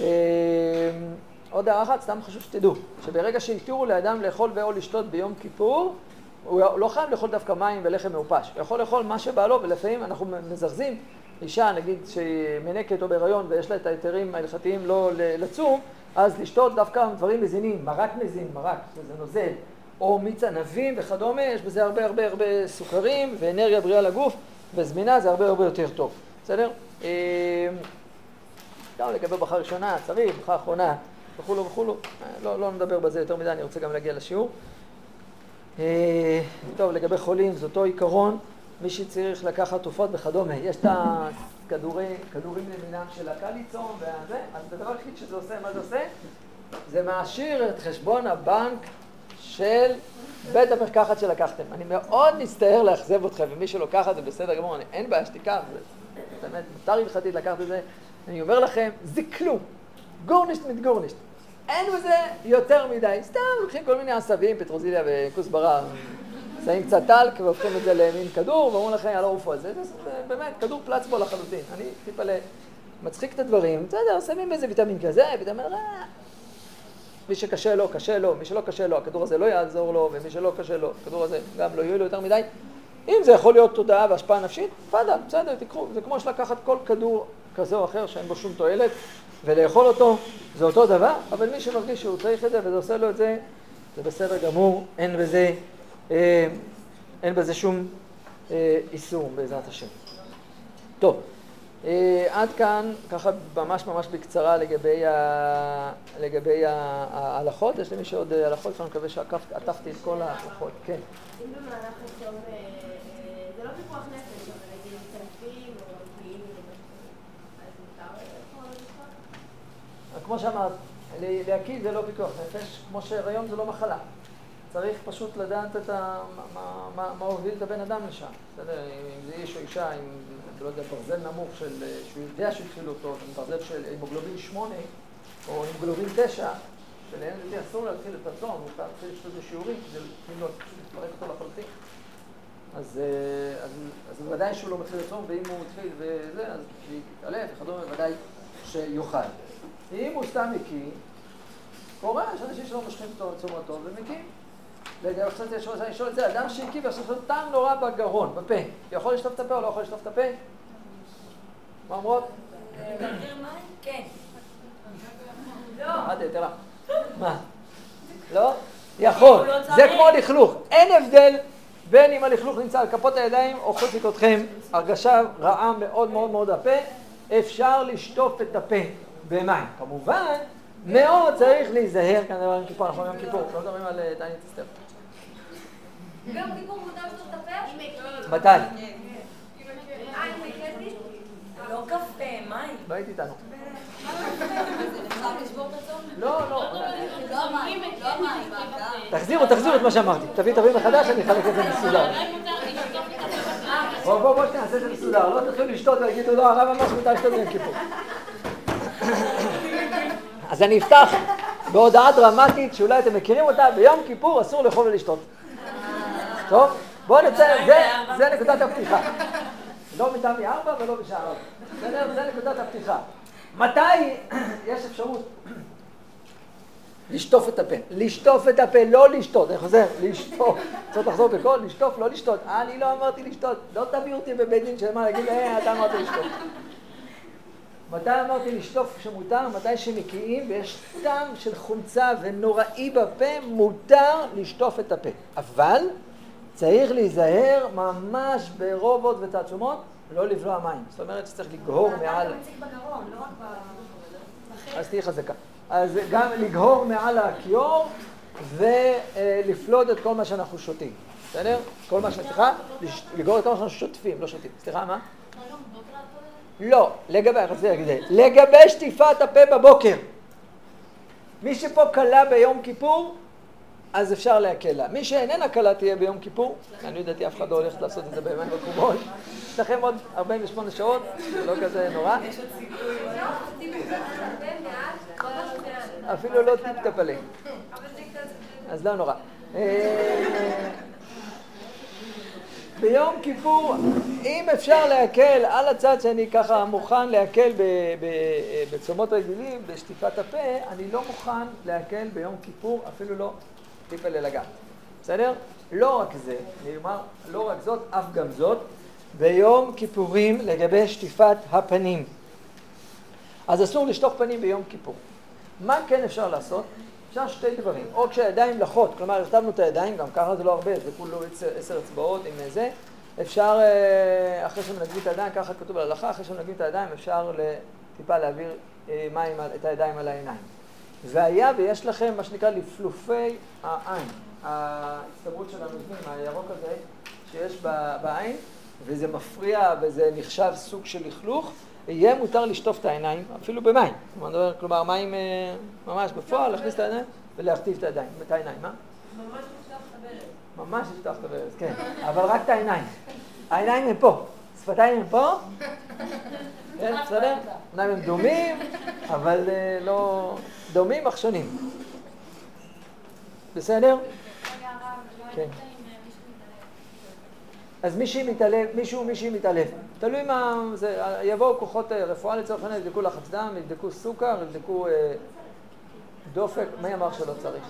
עוד הערה אחת, סתם חשוב שתדעו, שברגע שהתירו לאדם לאכול ואו לשתות ביום כיפור, הוא לא חייב לאכול דווקא מים ולחם מעופש. הוא יכול לאכול מה שבא לו, ולפעמים אנחנו מזרזים אישה, נגיד שהיא מנקת או בהיריון ויש לה את ההיתרים ההלכתיים לא לצום, אז לשתות דווקא דברים מזינים, מרק מזין, מרק, שזה נוזל, או מיץ ענבים וכדומה, יש בזה הרבה הרבה הרבה סוכרים ואנרגיה בריאה לגוף, וזמינה זה הרבה הרבה יותר טוב. בסדר? גם לגבי ברכה ראשונה, צריך, ברכה אחרונה, וכולו וכולו. לא, לא נדבר בזה יותר מדי, אני רוצה גם להגיע לשיעור. טוב, לגבי חולים, זה אותו עיקרון, מי שצריך לקחת תרופות וכדומה. יש את הכדורים, כדורים למינם של הקליצום וזה, אז הדבר היחיד שזה עושה, מה זה עושה? זה מעשיר את חשבון הבנק של בית המרקחת שלקחתם. אני מאוד מצטער לאכזב אתכם, ומי שלוקח את זה בסדר גמור, אני, אין בעיה שתיקח, באמת מותר הלכתית לקחת את זה. אני אומר לכם, זה כלום. גורנישט מתגורנישט. אין בזה יותר מדי. סתם לוקחים כל מיני עשבים, פטרוזיליה וכוסברה, שמים קצת טלק והופכים את זה למין כדור, ואומרים לכם, יאללה עופו על זה. זה באמת כדור פלצבו לחלוטין. אני טיפה מצחיק את הדברים. בסדר, שמים איזה ויטמין כזה, ויטמין רע. מי שקשה לו, קשה לו. מי שלא קשה לו, הכדור הזה לא יעזור לו, ומי שלא קשה לו, הכדור הזה גם לא יהיה לו יותר מדי. אם זה יכול להיות תודעה והשפעה נפשית, פדל, בסדר, תיקחו. זה כמו שלקחת כל כדור כזה או אחר שאין בו שום תועלת, ולאכול אותו, זה אותו דבר, אבל מי שמרגיש שהוא צריך את זה וזה עושה לו את זה, זה בסדר גמור, אין בזה, אה, אין בזה שום אה, איסור בעזרת השם. טוב, אה, עד כאן, ככה ממש ממש בקצרה לגבי, ה, לגבי ההלכות. יש לי מישהו עוד הלכות, אני מקווה שעטפתי את כל ההלכות, כן. אם במהלך הצום, זה לא פיקוח נפש, אבל נגיד, כמו שאמרת, להקיא זה לא פיקוח נפש, כמו שהיריון זה לא מחלה. צריך פשוט לדעת את ה... מה, מה, מה הוביל את הבן אדם לשם. בסדר? אם זה איש או אישה, אם, לא יודע, ברזל נמוך של... שהוא יודע שהתחילו אותו, עם ברזל של הימוגלובין שמונה, או הימוגלובין תשע, שלהם זה אסור להתחיל את הצום, הוא צריך להתחיל לשתות בשיעורים, כדי לפרק אותו לחלוטין. אז, אז, אז בוודאי שהוא לא מתחיל לצום, ואם הוא מתחיל וזה, אז יתעלף, וכדומה, בוודאי שיוכל. אם הוא סתם מקיא, קורה, יש אנשים שלא מושכים צומתו ומקיא. ועכשיו יש רוצה לשאול את זה, אדם שהקיא ועכשיו יש לו טעם נורא בגרון, בפה. יכול לשטוף את הפה או לא יכול לשטוף את הפה? מה אומרות? להעביר מים? כן. לא. עד יתרה. מה? לא? יכול. זה כמו לכלוך. אין הבדל בין אם הלכלוך נמצא על כפות הידיים או חוץ מכותכם, הרגשה רעה מאוד מאוד מאוד הפה, אפשר לשטוף את הפה במים. כמובן, מאוד צריך להיזהר, כאן דבר עם כיפור, אנחנו יום כיפור, לא מדברים על תענית אסתר. ביום כיפור מותר לשטוף את הפה? מתי? אה, אני מקלטתי? לא קפה, מים. לא הייתי איתנו. אפשר לשבור את הצום? לא, לא. לא מים, לא מים. תחזירו, תחזירו את מה שאמרתי. תביא, תביא מחדש, אני אחלק את זה מסודר. בוא, בוא, בוא, נעשה את זה מסודר. לא תתחילו לשתות ולהגידו, לא, הרב ממש מותר לשתות ביום כיפור. אז אני אפתח בהודעה דרמטית שאולי אתם מכירים אותה, ביום כיפור אסור לאכול ולשתות. טוב? בואו נצא, זה נקודת הפתיחה. לא מטעמי ארבע ולא בשעה ארבע. בסדר? זה נקודת הפתיחה. מתי יש אפשרות לשטוף את הפה? לשטוף את הפה, לא לשתות. אני חוזר, לשטוף. צריך לחזור בקול, לשטוף, לא לשתות. אני לא אמרתי לשתות. לא תביא אותי בבית דין של מה להגיד, אה, אתה אמרת לשתות. מתי אמרתי לשטוף שמותר? מתי שמקיאים ויש טעם של חומצה ונוראי בפה, מותר לשטוף את הפה. אבל צריך להיזהר ממש ברובוט ותעצומות, לא לבלוע מים. זאת אומרת שצריך לגהור מעל... אתה מציג בגרון, לא רק ב... אז תהי חזקה. אז גם לגהור מעל הכיור ולפלוד את כל מה שאנחנו שותים. בסדר? כל מה שצריכה, לגהור את כל מה שאנחנו שוטפים, לא שותים. סליחה, מה? לא, לגבי, לגבי שטיפת הפה בבוקר. מי שפה קלה ביום כיפור, אז אפשר להקל לה. מי שאיננה קלה תהיה ביום כיפור, אני יודעתי אף אחד לא הולך לעשות את זה בימיים בקומות. יש לכם עוד ארבעים ושמונה שעות, זה לא כזה נורא. אפילו לא טיפ טפלה. אז לא נורא. ביום כיפור, אם אפשר להקל על הצד שאני ככה מוכן להקל בצומות רגילים, בשטיפת הפה, אני לא מוכן להקל ביום כיפור, אפילו לא טיפה ללגע. בסדר? לא רק זה, אני אומר, לא רק זאת, אף גם זאת, ביום כיפורים לגבי שטיפת הפנים. אז אסור לשטוף פנים ביום כיפור. מה כן אפשר לעשות? אפשר שתי דברים, או כשהידיים לחות, כלומר הרטבנו את הידיים, גם ככה זה לא הרבה, זה כולו עשר אצבעות עם זה, אפשר, אחרי שמנגבים את הידיים, ככה כתוב על ההלכה, אחרי שמנגבים את הידיים אפשר טיפה להעביר מים, את הידיים על העיניים. והיה ויש לכם מה שנקרא לפלופי העין, ההצטברות של הנוזלים, הירוק הזה שיש בעין, וזה מפריע וזה נחשב סוג של לכלוך, יהיה מותר לשטוף את העיניים, אפילו במים. כלומר, מים ממש בפועל, להכניס את העיניים ולהכתיב את הידיים, את העיניים, מה? ממש לפתוח את הברז. ממש לפתוח את הברז, כן. אבל רק את העיניים. העיניים הם פה, שפתיים הם פה. כן, בסדר? עיניים הם דומים, אבל לא דומים, אך שונים. בסדר? כן. אז מישהי מתעלב, מישהו, מישהי מתעלב. תלוי מה, זה, יבואו כוחות רפואה לצורך העניין, יבדקו לחץ דם, יבדקו סוכר, יבדקו אה, דופק, מי אמר שלא צריך?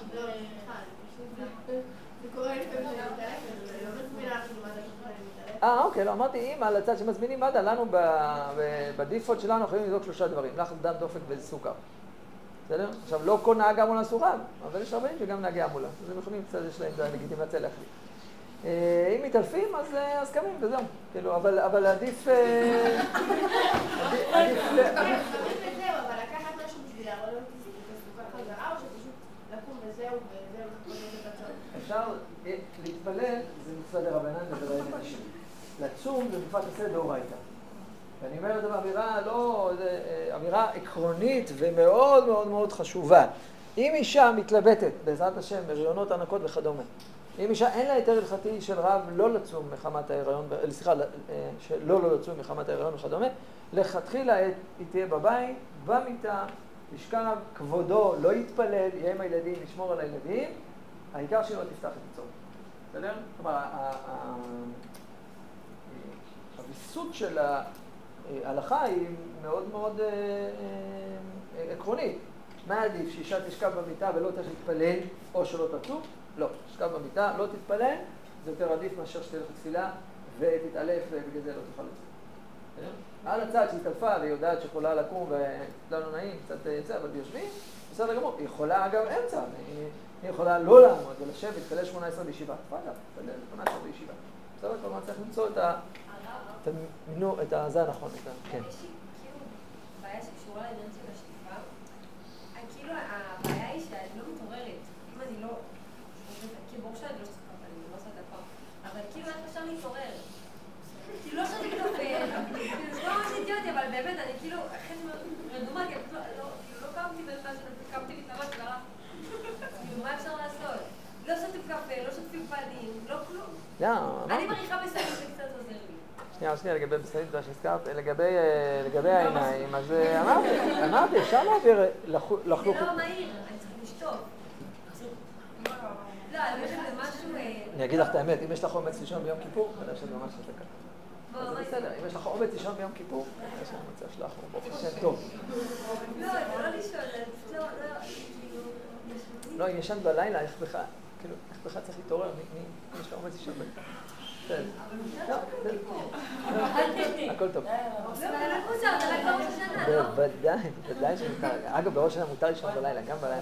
אה, אוקיי, לא, אמרתי, אם על הצד שמזמינים מד"א, לנו בדיפולט שלנו יכולים לבדוק שלושה דברים, לחץ דם, דופק וסוכר. בסדר? עכשיו, לא כל נהג אמבולנס הוא רב, אבל יש הרבה וגם נהגי אמבולנס, אז הם יכולים קצת, יש להם את הלגיטימציה להחליט. אם מתעלפים, אז קמים, וזהו. כאילו, אבל עדיף... עדיף... עדיף וזהו, אבל לקחת משהו בשביל להראות לו סוכר חזרה, או שפשוט לקום וזהו, וזהו, זה בצד. אפשר להתפלל, זה מצווה דרבנן ודאורייתא. לצום זה מצוות עשה דאורייתא. ואני אומר את זה באמירה, לא, זה אמירה עקרונית ומאוד מאוד מאוד חשובה. אם אישה מתלבטת, בעזרת השם, הריונות ענקות וכדומה, אם אישה אין לה היתר הלכתי של רב לא לצום מחמת ההיריון, סליחה, לא לא לצום מחמת ההיריון וכדומה, לכתחילה היא תהיה בבית, במיטה, ישכב, כבודו, לא יתפלל, יהיה עם הילדים, ישמור על הילדים, העיקר שלא תפתח את הצום. בסדר? כלומר, הוויסות של ההלכה היא מאוד מאוד עקרונית. מה עדיף? שאישה תשכב במיטה ולא תלך להתפלל או שלא תצום? לא. תשכב במיטה, לא תתפלל, זה יותר עדיף מאשר שתלך לתפילה ותתעלף ובגלל זה לא תוכל לצום. על הצד שהתעלפה והיא יודעת שיכולה לקום ולא נעים, קצת יצא, אבל ביושבים, בסדר גמור. היא יכולה אגב אמצע, היא יכולה לא לעמוד ולשבת, להתפלל שמונה עשרה בישיבה. תפאדה, להתפלל שמונה עשרה בישיבה. בסדר, כלומר צריך למצוא את ה... את ה... זה הנכון. כן. יש לי כאילו בעיה שקשורה לעניין של השטיפה. כאילו הבעיה היא שאני לא מתעוררת. אם אני לא... כאילו ברור שאני לא שטיפה, אני לא עושה את הפעם. אבל כאילו איך אפשר להתעורר? כאילו לא שאני כאילו... כאילו זה לא ממש אידיוטי, אבל באמת אני כאילו... אחרי רדומה, כי לא קמתי בלתה שאני קמתי מתארת קרה. כאילו מה אפשר לעשות? לא שותף קפה, לא שותפים פנים, לא כלום. אני מריחה בסדר, זה קצת עוזר לי. שנייה, שנייה, לגבי בסנית, מה שהזכרת, לגבי העיניים, אז אמרתי, אמרתי, אפשר להעביר לחלוק... זה לא מהיר, אני צריך לשתות. לא, אני חושבת שזה משהו... אני אגיד לך את האמת, אם יש לך אומץ לישון ביום כיפור, אני חושבת ממש חזקה. אז זה בסדר, אם יש לך אומץ לישון ביום כיפור, אני חושבת מצב שלך, הוא ברוך השם טוב. לא, זה לא לישון, זה לא... לא, אם ישן בלילה, איך בך, כאילו, איך בך צריך להתעורר, מי יש לך אומץ לישון בלילה? הכל טוב. בוודאי, בוודאי שמותר. אגב, בראש השנה מותר לישון בלילה, גם בלילה.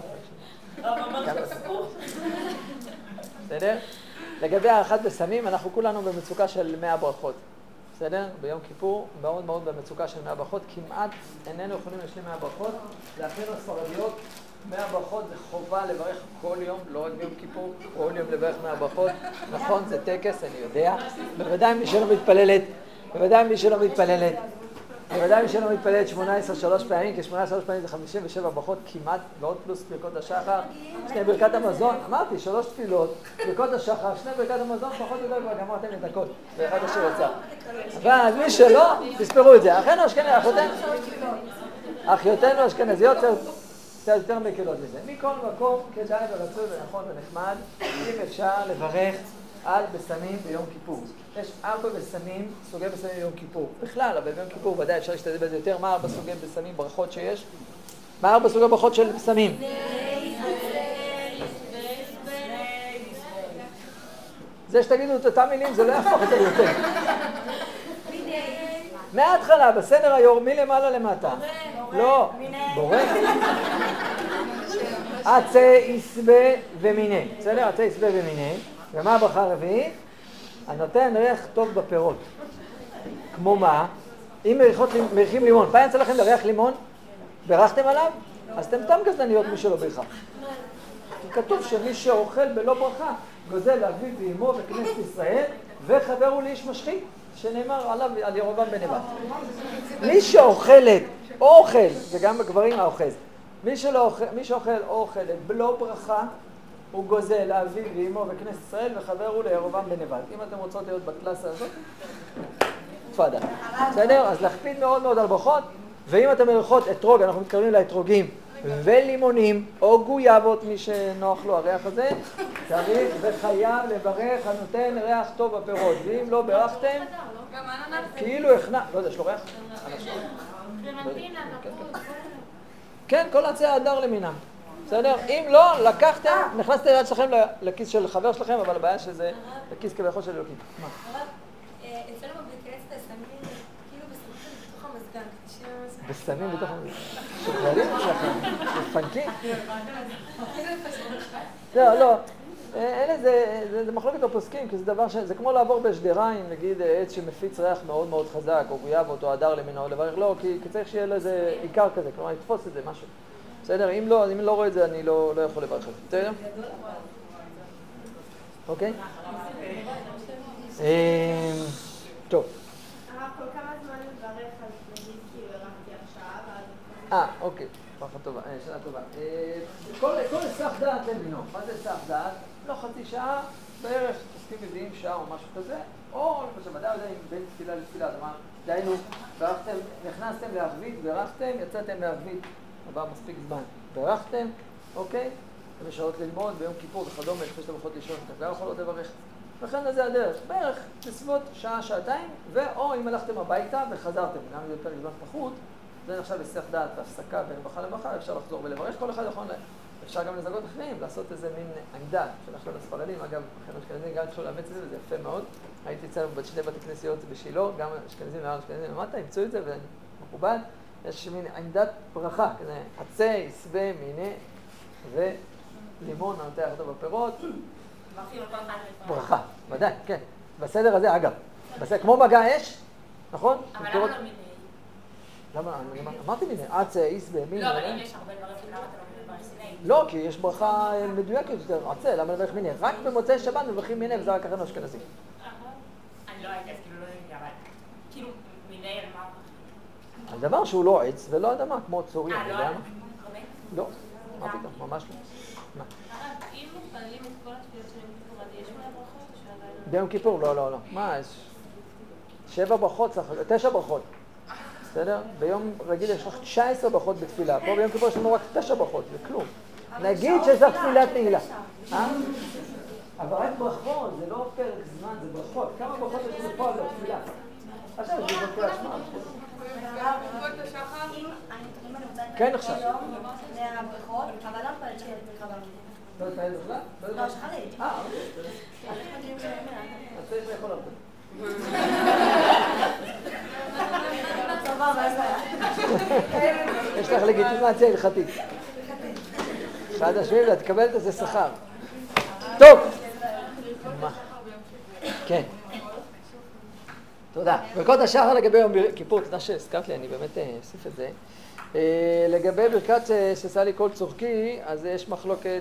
בסדר? לגבי הערכת בסמים, אנחנו כולנו במצוקה של מאה ברכות. בסדר? ביום כיפור, מאוד מאוד במצוקה של מאה ברכות. כמעט איננו יכולים להשלים מאה ברכות. לאחינו הספרדיות, מאה ברכות זה חובה לברך כל יום, לא רק ביום כיפור, כל יום לברך מאה ברכות. נכון, זה טקס, אני יודע. בוודאי מי שלא מתפללת, בוודאי מי שלא מתפללת, בוודאי מי שלא מתפללת שמונה עשרה שלוש פעמים, כי שמונה עשרה שלוש פעמים זה חמישים ושבע ברכות כמעט, ועוד פלוס ברכות השחר, שני ברכת המזון, אמרתי, שלוש תפילות, ברכות השחר, שני ברכת המזון, פחות או יותר כבר גמרתם את הכל, באחד אשר יצא. אבל מי שלא, תספרו את זה. אחינו אשכנזיות, אחיותינו אשכנזיות קצת יותר מקלות לזה. מכל מקום כדאי ורצוי ונכון ונחמד, אם אפשר לברך על בסמים ביום כיפור. יש ארבע בסמים, סוגי בסמים ביום כיפור. בכלל, אבל ביום כיפור ודאי אפשר להשתדל בזה יותר. מה ארבע סוגי בסמים, ברכות שיש? מה ארבע סוגי ברכות של בסמים? זה שתגידו את אותם מילים, זה לא יהפוך את זה יותר. מההתחלה, בסדר היור, מלמעלה למטה. לא, בורא. עצה, יסבה ומיני. בסדר? עצה, יסבה ומיני. ומה הברכה הרביעית? הנותן ריח טוב בפירות. כמו מה? אם מריחים לימון. פעם יצא לכם לריח לימון? ברכתם עליו? אז אתם סתם גזעניות מי שלא ברכה. כתוב שמי שאוכל בלא ברכה גוזל לאביו ואמו וכנסת ישראל וחברו לאיש משחית שנאמר עליו על ירבעם בן נבט. מי שאוכלת או אוכל, וגם בגברים האוחז, מי שאוכל או אוכלת בלא ברכה הוא גוזל לאביו ואמו וכנסת ישראל וחברו לירבעם בן נבט. אם אתם רוצות להיות בקלאסה הזאת, תפאדל. בסדר? אז להקפיד מאוד מאוד על ברכות, ואם אתם מריחות אתרוג, אנחנו מתקרבים לאתרוגים ולימונים או גויאבות, מי שנוח לו הריח הזה, צריך וחייב לברך הנותן ריח טוב בפירות. ואם לא ברכתם, כאילו הכנע, לא יודע, יש לו ריח? כן, כל עצי ההדר למינם. בסדר? אם לא, לקחתם, נכנסתם יד שלכם לכיס של חבר שלכם, אבל הבעיה שזה לכיס כביכול של אלוקים. מה? אצלנו בבית כנסת שמים כאילו בסמים בתוך המזגן. בסמים בתוך המזגן? שוכרלים שלכם? מפנקים? לא, לא. אין איזה, זה מחלוקת הפוסקים, כי זה דבר ש... זה כמו לעבור בשדריים, נגיד עץ שמפיץ ריח מאוד מאוד חזק, או גויאבות, או הדר למינו, או לברך, לא, כי צריך שיהיה לו איזה עיקר כזה, כלומר, יתפוס את זה, משהו. בסדר? אם לא, אם לא רואה את זה, אני לא, לא יכול לברך את זה. בסדר? אוקיי? טוב. הרב, כל כמה זמן לברך על אה, אוקיי. ברכה טובה, שנה טובה. כל היסח דעת אין בינו. מה זה היסח דעת? לא חצי שעה, בערך עוסקים מביאים שעה או משהו כזה, או למשל, ודאי יודע אם בין תפילה לתפילה, זאת אומרת, דהיינו, ברכתם, נכנסתם לערבית, ברכתם, יצאתם לערבית, עבר מספיק זמן, ברכתם, אוקיי? ובשעות ללמוד, ביום כיפור וכדומה, לפני שאתם הולכות לישון, אתם גם יכולות לברך. לכן זה הדרך, בערך בסביבות שעה, שעתיים, ואו אם הלכתם הביתה וחזרתם, גם אם זה פרק זמן פחות, זה נחשב היסח דעת, הפסקה בין ברכה לברכה, אפשר לחזור ולברך. כל אחד יכול, אפשר גם לזוגות אחרים, לעשות איזה מין עמדה של הספרדים. אגב, אחינו אשכנזים גם התחילו לאמץ את זה, וזה יפה מאוד. הייתי אצלנו בשני בתי כנסיות בשילה, גם אשכנזים מעל אשכנזים למטה, ימצאו את זה ומכובד. יש מין עמדת ברכה, כזה עצה, עשבה, מיני ולימון, הנוטה יחדו בפירות. ברכה, ודאי, כן. בסדר הזה, אגב, בסדר, כמו מגע אש, נכון? אבל למה לא מיני? למה? אמרתי מיני, עצה, עשבה, מיני. לא, אבל אם יש הרבה דברים, למה אתה לא מברך סיני? לא, כי יש ברכה מדויקת יותר, עצה, למה לברך מיני? רק במוצאי שבת מברכים מיני, וזה רק אחינו אשכנזים. אני לא הייתי, אז כאילו לא הייתי, אבל כאילו מיני על מה? על דבר שהוא לא עץ ולא אדמה, כמו צורי, אה, אני לא יודע על מה? הרבה? לא, מה פתאום, ממש לא. מה? אם מתפללים את כל התפילות של יום כיפור, אז יש מלא ברכות או שעדיין? ביום כיפור, לא, לא, לא. מה, יש שבע ברכות, תשע ברכות. בסדר? ביום רגיל יש לך תשע עשרה ברכות בתפילה. פה ביום כיפור יש לנו רק תשע ברכות, זה כלום. נגיד שזה תפילת נעילה. אה? אבל רק ברכות, זה לא פרק זמן, זה ברכות. כמה ברכות יש לנו פה על התפילה? עכשיו, זה ברכות השמע. כן, עכשיו. זה הברכות, אבל לא פלט של חברים. לא התנהל בכלל? לא, שחרית. אה, אוקיי. אז איך מגיעים של ימי? אז צריך לאכול הרבה. סבבה, אין בעיה. יש לך לגיטימציה הלכתית. אחד השביעים, ואת מקבלת איזה שכר. טוב. מה? כן. תודה. ברכות השחר לגבי יום כיפור, תודה שהזכרת לי, אני באמת אוסיף את זה. לגבי ברכת שעשה לי כל צורכי, אז יש מחלוקת,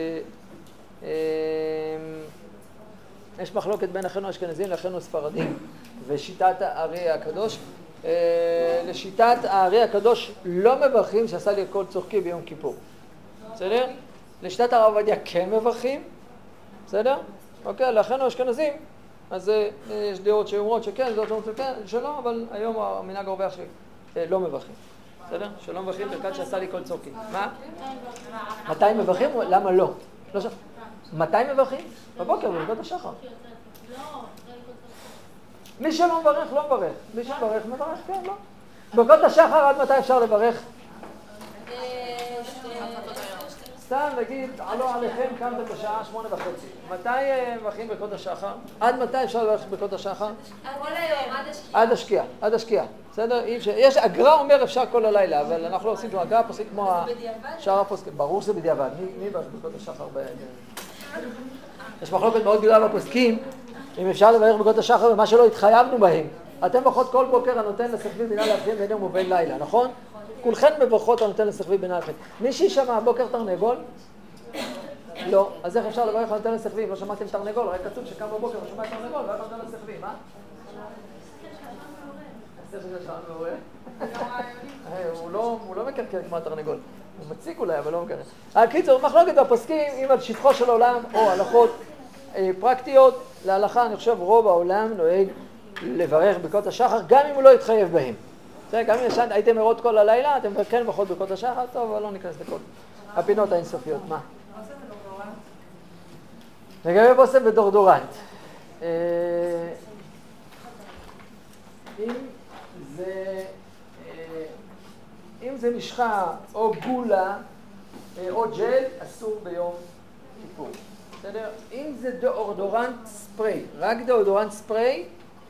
יש מחלוקת בין אחינו האשכנזים לאחינו הספרדים ושיטת הארי הקדוש. לשיטת הארי הקדוש לא מברכים שעשה לי כל צורכי ביום כיפור. בסדר? לשיטת הרב עובדיה כן מברכים. בסדר? אוקיי, לאחינו האשכנזים. אז יש דעות שאומרות שכן, דעות שאומרות שכן, שלא, אבל היום המנהג הרווח שלא מברכים. בסדר? שלא מברכים ברכת שעשה לי כל צורכי. מה? מתי מברכים? למה לא? מתי מברכים? בבוקר, בברכות השחר. מי שלא מברך, לא מברך. מי שמברך, מברך, כן, לא. ברכות השחר, עד מתי אפשר לברך? סתם נגיד, עלו עליכם, קמתם בשעה שמונה וחצי. מתי מברכים ברכות השחר? עד מתי אפשר לברך ברכות השחר? כל היום, עד השקיעה. עד השקיעה, עד השקיעה. בסדר? יש, הגר"א אומר אפשר כל הלילה, אבל אנחנו לא עושים כמו הגר"א, פוסק כמו שאר הפוסקים. ברור שזה בדיעבד. מי מברך ברכות השחר? יש מחלוקת מאוד גדולה בפוסקים, אם אפשר לברך ברכות השחר במה שלא התחייבנו בהם. אתם ברכות כל בוקר הנותן לשכבי בינה להבחין בין יום ובין לילה, נכון? כולכן בברכות הנותן לשכבי בינה להבחין. מישהי שמע הבוקר תרנגול? לא. אז איך אפשר לברך הנותן לשכבי? אם לא שמעתם תרנגול, רק כתוב שקם בבוקר ושומע תרנגול ואז נותן לשכבי, מה? השכל שלך מעולה? הוא לא מקרקר כמו התרנגול. הוא מציק אולי, אבל לא מקרקר. הקיצור, מחלוקת בפוסקים אם על שטחו של עולם או הלכות פרקטיות, להלכה אני חושב רוב העולם נוהג לברך ברכות השחר, גם אם הוא לא יתחייב בהם. גם אם ישנת, הייתם ערות כל הלילה, אתם כן ברכות ברכות השחר, טוב, אבל לא ניכנס לכל הפינות האינסופיות. מה? לגבי בושם ודורדורנט. אם זה, אם זה משחה או גולה או ג'ל, אסור ביום כיפור. בסדר? אם זה דאודורנט ספרי, רק דאודורנט ספרי,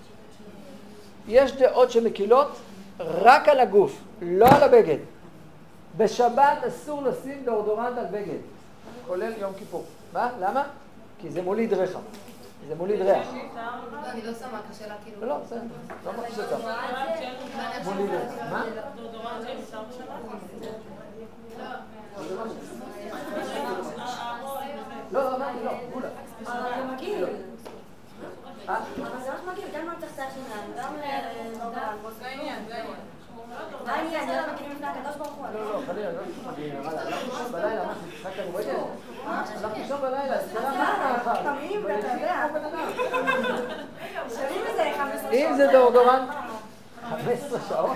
יש דעות שמקילות רק על הגוף, לא על הבגד. בשבת אסור לשים דאודורנט על בגד, כולל יום כיפור. מה? למה? כי זה מוליד ריח. זה מוליד ריח. אני לא שמה, קשה לה כאילו. לא, לא, בסדר. לא מרגיש את זה. מוליד ריח. מה? דאודורנט ג'ל שר בשבת? לא, לא, אמרתי, לא, גולה. אבל זה מגעיל. אה? אבל זה ממש מגעיל, גם לא צריך שיער שיניים, גם לדאודורנט. זה העניין, זה העניין. מה העניין? זה לא מגעילים לפני הקדוש ברוך הוא, לא, לא, חלילה, לא מגיעים, אבל הלכנו שם בלילה, מה זה, משחק כדורגל? הלכנו שם בלילה, סליחה, מה אחת? קמים ואתה יודע. שמים איזה חמש עשרה שעות. אם זה דאודורנט, חמש עשרה שעות.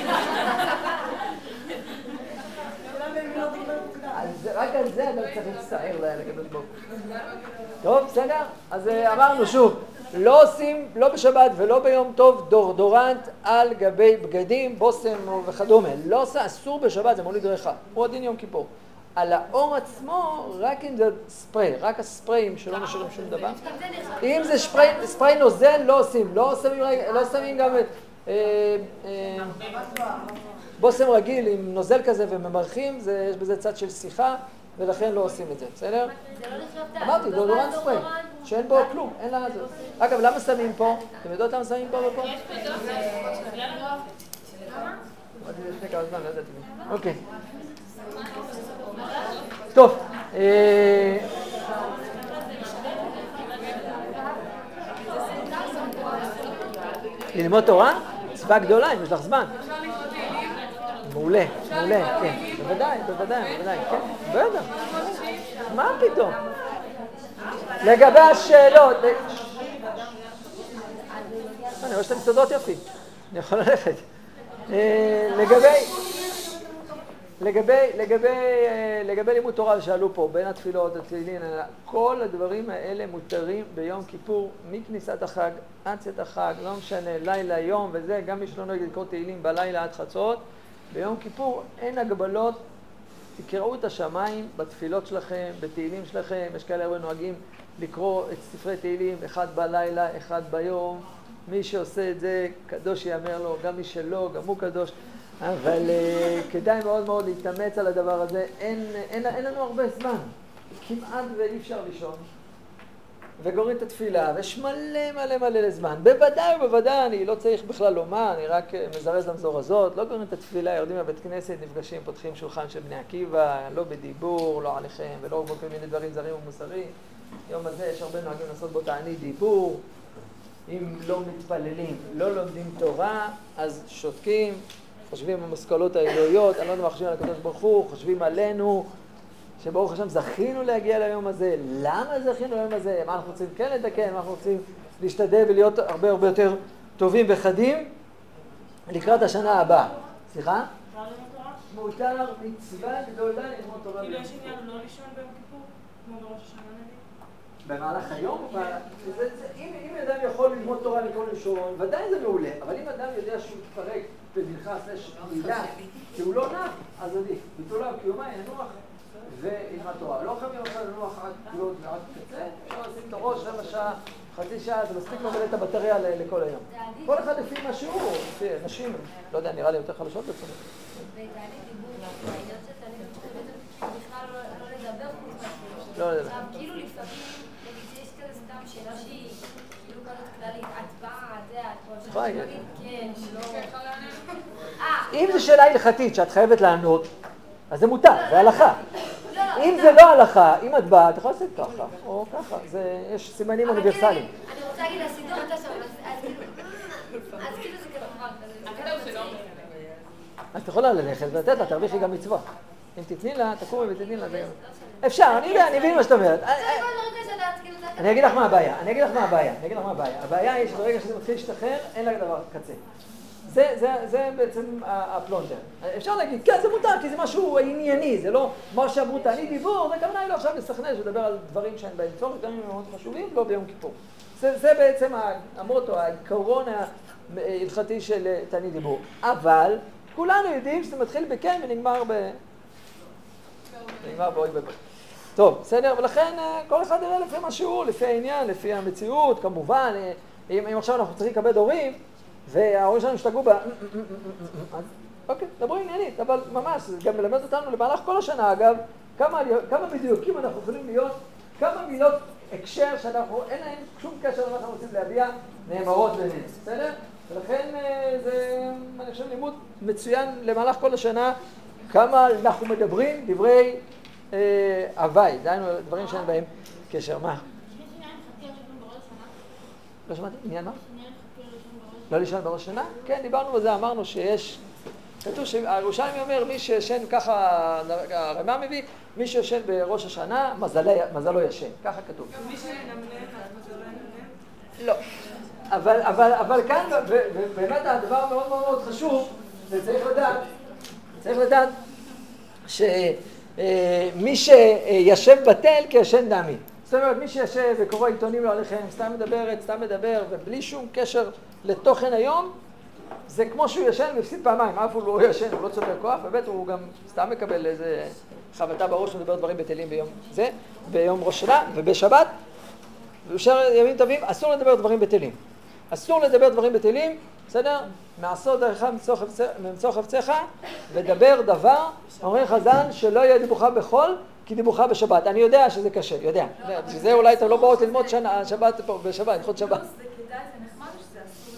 רק על זה אדם צריך להצטער לקדוש ברוך הוא. טוב, בסדר? אז אמרנו שוב, לא עושים, לא בשבת ולא ביום טוב, דורדורנט על גבי בגדים, בושם וכדומה. לא עושה, אסור בשבת, זה מוליד ריחה. הוא הדין יום כיפור. על האור עצמו, רק אם זה ספרי, רק הספריים שלא נשארים שום דבר. אם זה ספרי נוזל, לא עושים. לא שמים גם בושם רגיל עם נוזל כזה וממרחים, יש בזה צד של שיחה, ולכן לא עושים את זה, בסדר? אמרתי, דאודורנט ספרי, שאין בו כלום, אין לה זה. אגב, למה שמים פה? אתם יודעות למה שמים פה ופה? יש פה דופן, בגלל הדופן. לפני כמה זמן, לא ידעתי מי. אוקיי. טוב. ללמוד תורה? צבא גדולה, אם יש לך זמן. מעולה, מעולה, כן. בוודאי, בוודאי, בוודאי, כן. בטח. מה פתאום? לגבי השאלות... אני רואה שאתם מסתדרות יופי. אני יכול ללכת. לגבי... לגבי, לגבי, לגבי לימוד תורה שעלו פה, בין התפילות, התפילין, כל הדברים האלה מותרים ביום כיפור, מכניסת החג עד צאת החג, לא משנה, לילה, יום וזה, גם מי שלא נוהג לקרוא תהילים בלילה עד חצות, ביום כיפור אין הגבלות, תקראו את השמיים בתפילות שלכם, בתהילים שלכם, יש כאלה הרבה נוהגים לקרוא את ספרי תהילים, אחד בלילה, אחד ביום, מי שעושה את זה, קדוש יאמר לו, גם מי שלא, גם הוא קדוש, אבל uh, כדאי מאוד מאוד להתאמץ על הדבר הזה, אין, אין, אין לנו הרבה זמן, כמעט ואי אפשר לישון, וגוראים את התפילה, ויש מלא מלא מלא לזמן, בוודאי ובוודאי, אני לא צריך בכלל לומר, אני רק מזרז למזורזות, לא גוראים את התפילה, יורדים לבית כנסת, נפגשים, פותחים שולחן של בני עקיבא, לא בדיבור, לא עליכם, ולא כל מיני דברים זרים ומוסריים, יום הזה יש הרבה נוהגים לעשות בו תענית דיבור, אם לא מתפללים, לא לומדים תורה, אז שותקים, חושבים במושכלות האלוהיות, אני לא יודע מה חושבים על הקדוש ברוך הוא, חושבים עלינו, שברוך השם זכינו להגיע ליום הזה, למה זכינו ליום הזה, מה אנחנו רוצים כן לתקן, מה אנחנו רוצים להשתדל ולהיות הרבה הרבה יותר טובים וחדים לקראת השנה הבאה. סליחה? מותר מצווה גדולה ללמוד תורה. כאילו יש עניין לא לישון ביום כיפור, כמו בראש השנה נגיד? במהלך היום, אם אדם יכול ללמוד תורה לכל לישון, ודאי זה מעולה, אבל אם אדם יודע שהוא יתפרק במלחה סלש מילה, כי הוא לא נח, אז עדיף. ביטולה וקיומה ינוח וילמד תורה. לא חייבים עכשיו לנוח עד כלות ועד קצה, אפשר לשים את הראש, רבע שעה, חצי שעה, זה מספיק למלא את הבטריה לכל היום. כל אחד לפי מה שהוא, לפי נשים, לא יודע, נראה לי יותר חלשות בצומת. ותענית דיבור, העניין של תענית דיבור, בכלל לא לדבר חוץ מהתפילות. לא לדבר. עכשיו, כאילו לפעמים, נגיד, יש כזה סתם שאלה שהיא, כאילו כזאת כללית, את באה, את זה, את פה, שאני אגיד, כן, לא... אם זו שאלה הלכתית שאת חייבת לענות, אז זה מותר, זה הלכה. אם זה לא הלכה, אם את באה, את יכולה לעשות ככה, או ככה, יש סימנים אוניברסליים. אני רוצה להגיד, הסידור אתה שם, אז כאילו זה כזה דבר. אז את יכולה ללכת ולתת לה, תרוויחי גם מצווה. אם תתני לה, תקומי ותתני לה, זה גם... אפשר, אני יודע, אני מבין מה שאת אומרת. אני אגיד לך מה הבעיה, אני אגיד לך מה הבעיה, אני אגיד לך מה הבעיה. הבעיה היא שברגע שזה מתחיל להשתחרר, אין לה דבר קצה. זה, זה, זה בעצם הפלונטר. אפשר להגיד, כן, זה מותר, כי זה משהו ענייני, זה לא מה שאמרו תענית דיבור, זה כוונה היא לא עכשיו לסכנש ולדבר על דברים שאין בהם צורך, דברים מאוד חשובים, לא ביום כיפור. זה, זה בעצם המוטו, העיקרון ההלכתי של תענית דיבור. אבל כולנו יודעים שזה מתחיל בכן ונגמר ב... נגמר באוי ובוי. טוב, בסדר, ולכן כל אחד יראה לפי מה שהוא, לפי העניין, לפי המציאות, כמובן, אם, אם עכשיו אנחנו צריכים לקבל הורים, וההורים שלנו השתגעו בה, אז אוקיי, דברו עניינית, אבל ממש, זה גם מלמד אותנו למהלך כל השנה, אגב, כמה, כמה בדיוקים אנחנו יכולים להיות, כמה מילות הקשר שאנחנו, אין להם שום קשר למה שאנחנו רוצים להביע, נאמרות בינינו, בסדר? ולכן זה, אני חושב, לימוד מצוין למהלך כל השנה, כמה אנחנו מדברים דברי אה, הווי, דהיינו דברים שאין בהם קשר. מה? לא שמעתי, עניין מה? לא לישון בראש השנה? כן, דיברנו בזה, אמרנו שיש כתוב שהירושלמי אומר, מי שישן ככה, הרמ"א מביא, מי שישן בראש השנה, מזלו ישן. ככה כתוב. גם מי שינמנם, מזלו ינמנם? לא. אבל, אבל, אבל כאן, באמת הדבר מאוד מאוד מאוד חשוב, זה צריך לדעת, צריך לדעת שמי שישב בטל כישן דמי. זאת אומרת, מי שישב וקורא עיתונים לא עליכם, סתם מדברת, סתם מדבר, ובלי שום קשר לתוכן היום, זה כמו שהוא ישן והפסיד פעמיים, אף הוא לא ישן, הוא לא צובר כוח, ובית הוא גם סתם מקבל איזה חבטה בראש ומדבר דברים בטלים ביום זה, ביום ראש שנה ובשבת, ובשאר ימים טובים, אסור לדבר דברים בטלים. אסור לדבר דברים בטלים, בסדר? מעשור דרכך ממצוא חפציך, ודבר דבר, אומרים חז"ל, שלא יהיה דיבורך בחול, כי דיבורך בשבת. אני יודע שזה קשה, יודע. שזה אולי אתם לא באות ללמוד שבת פה בשבת, הלכות שבת. זה כדאי, זה נחמד או שזה אסור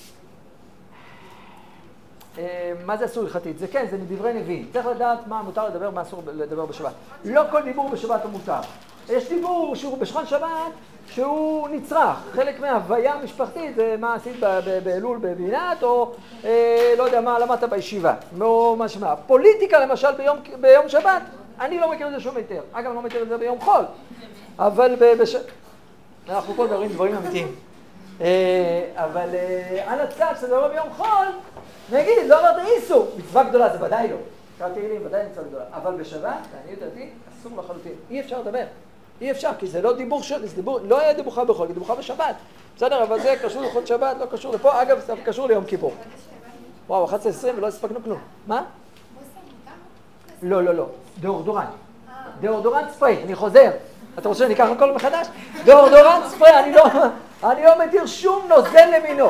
הלכתית? מה זה אסור הלכתית? זה כן, זה מדברי נביאים. צריך לדעת מה מותר לדבר, מה אסור לדבר בשבת. לא כל דיבור בשבת הוא מותר. יש דיבור שהוא בשכון שבת, שהוא נצרך. חלק מההוויה המשפחתית זה מה עשית באלול בבינת, או לא יודע מה למדת בישיבה. או מה שמה. פוליטיקה למשל ביום, ביום שבת, אני לא מכיר את זה שום היתר. אגב, אני לא מכיר את זה ביום חול. אבל בש... אנחנו פה מדברים דברים אמיתיים. אבל על הצד שזה לא ביום חול, נגיד, לא אמרת איסור. מצווה גדולה זה ודאי לא. קרא תהילים, ודאי מצווה גדולה. אבל בשבת, לעניות דעתי, אסור לחלוטין. אי אפשר לדבר. אי אפשר, כי זה לא דיבור של... זה דיבור, לא יהיה דיבורך בחול, כי דיבורך בשבת. בסדר, אבל זה קשור לכל שבת, לא קשור לפה. אגב, זה קשור ליום כיפור. וואו, אחת עשרה עשרים ולא הספקנו כלום. מה? לא, לא, לא. דאורדורנט. דאורדורנט ספרי, אני חוזר. אתה רוצה שאני אקח הכל מחדש? דאורדורנט ספרי, אני לא... אני לא מתיר שום נוזל למינו.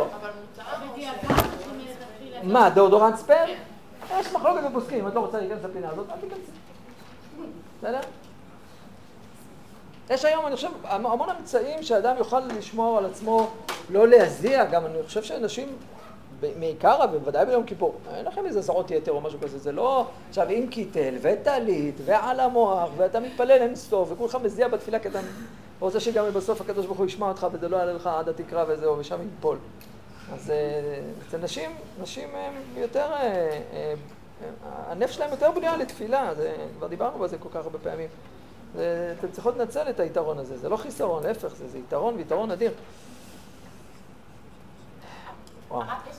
מה, דאורדורנט ספרי? יש מחלוקת בפוסקים, אם את לא רוצה להיכנס לפינה הזאת, אל תיכנסי. בסדר? יש היום, אני חושב, המון אמצעים שאדם יוכל לשמור על עצמו, לא להזיע, גם אני חושב שאנשים, מעיקר, בוודאי ביום כיפור, אין לכם איזה זרות יתר או משהו כזה, זה לא, עכשיו, עם קיטל וטלית ועל המוח, ואתה מתפלל אין סוף, וכולך מזיע בתפילה, כי אתה רוצה שגם בסוף הקדוש ברוך הוא ישמע אותך, וזה לא יעלה לך עד התקרה וזהו, ושם יפול. אז אצל נשים, נשים הם יותר, הנפש שלהם יותר בנויה לתפילה, כבר דיברנו בזה כל כך הרבה פעמים. אתם צריכות לנצל את היתרון הזה, זה לא חיסרון, להפך, זה, זה יתרון ויתרון אדיר. וואו.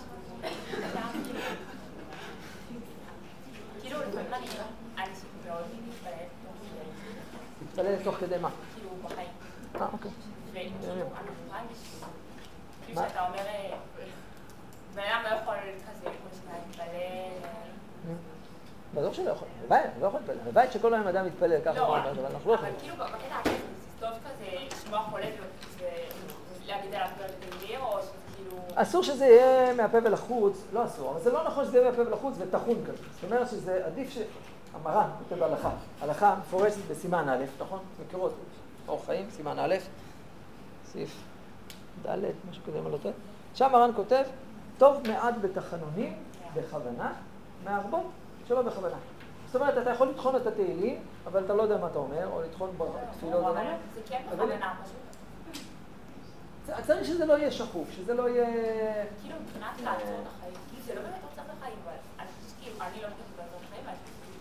כאילו, לפעמים אני מאוד מתפלאת תוך כדי. מתפלאת תוך כדי מה? כאילו, בחיים. אה, אוקיי. וכאילו, אני מוכן בשביל... כאילו שאתה אומר, בן אדם לא יכול כזה, כמו שאתה מתפלל... בטוח שלא יכול, הלוואי, אני לא יכול להתפלל. הלוואי שכל היום אדם מתפלל ככה, אבל אנחנו לא יכולים. אבל כאילו בקטע הזה, זה טוב כזה לשמוע חולת ולהגיד עליו בתגביר, או שזה כאילו... אסור שזה יהיה מהפה ולחוץ, לא אסור, אבל זה לא נכון שזה יהיה מהפה ולחוץ וטחון כזה. זאת אומרת שזה עדיף ש... המרן כותב בהלכה, הלכה מפורשת בסימן א', נכון? מכירות, אור חיים, סימן א', סעיף ד', משהו כזה, מה לא טוב. שם מרן כותב, טוב מעט בתחנונים, בכוונה, מהרבות. שלא בכוונה. זאת אומרת, אתה יכול לטחון את התהילים, אבל אתה לא יודע מה אתה אומר, או לטחון בתפילות. אבל זה כן בכוונה, פשוט. צריך שזה לא יהיה שחוף, שזה לא יהיה... כאילו, מבחינת לעצור את החיים, כאילו, זה לא באמת עוצר את החיים, אבל אני חושבת כאילו, אני לא מתחילה לעצור את החיים, ואני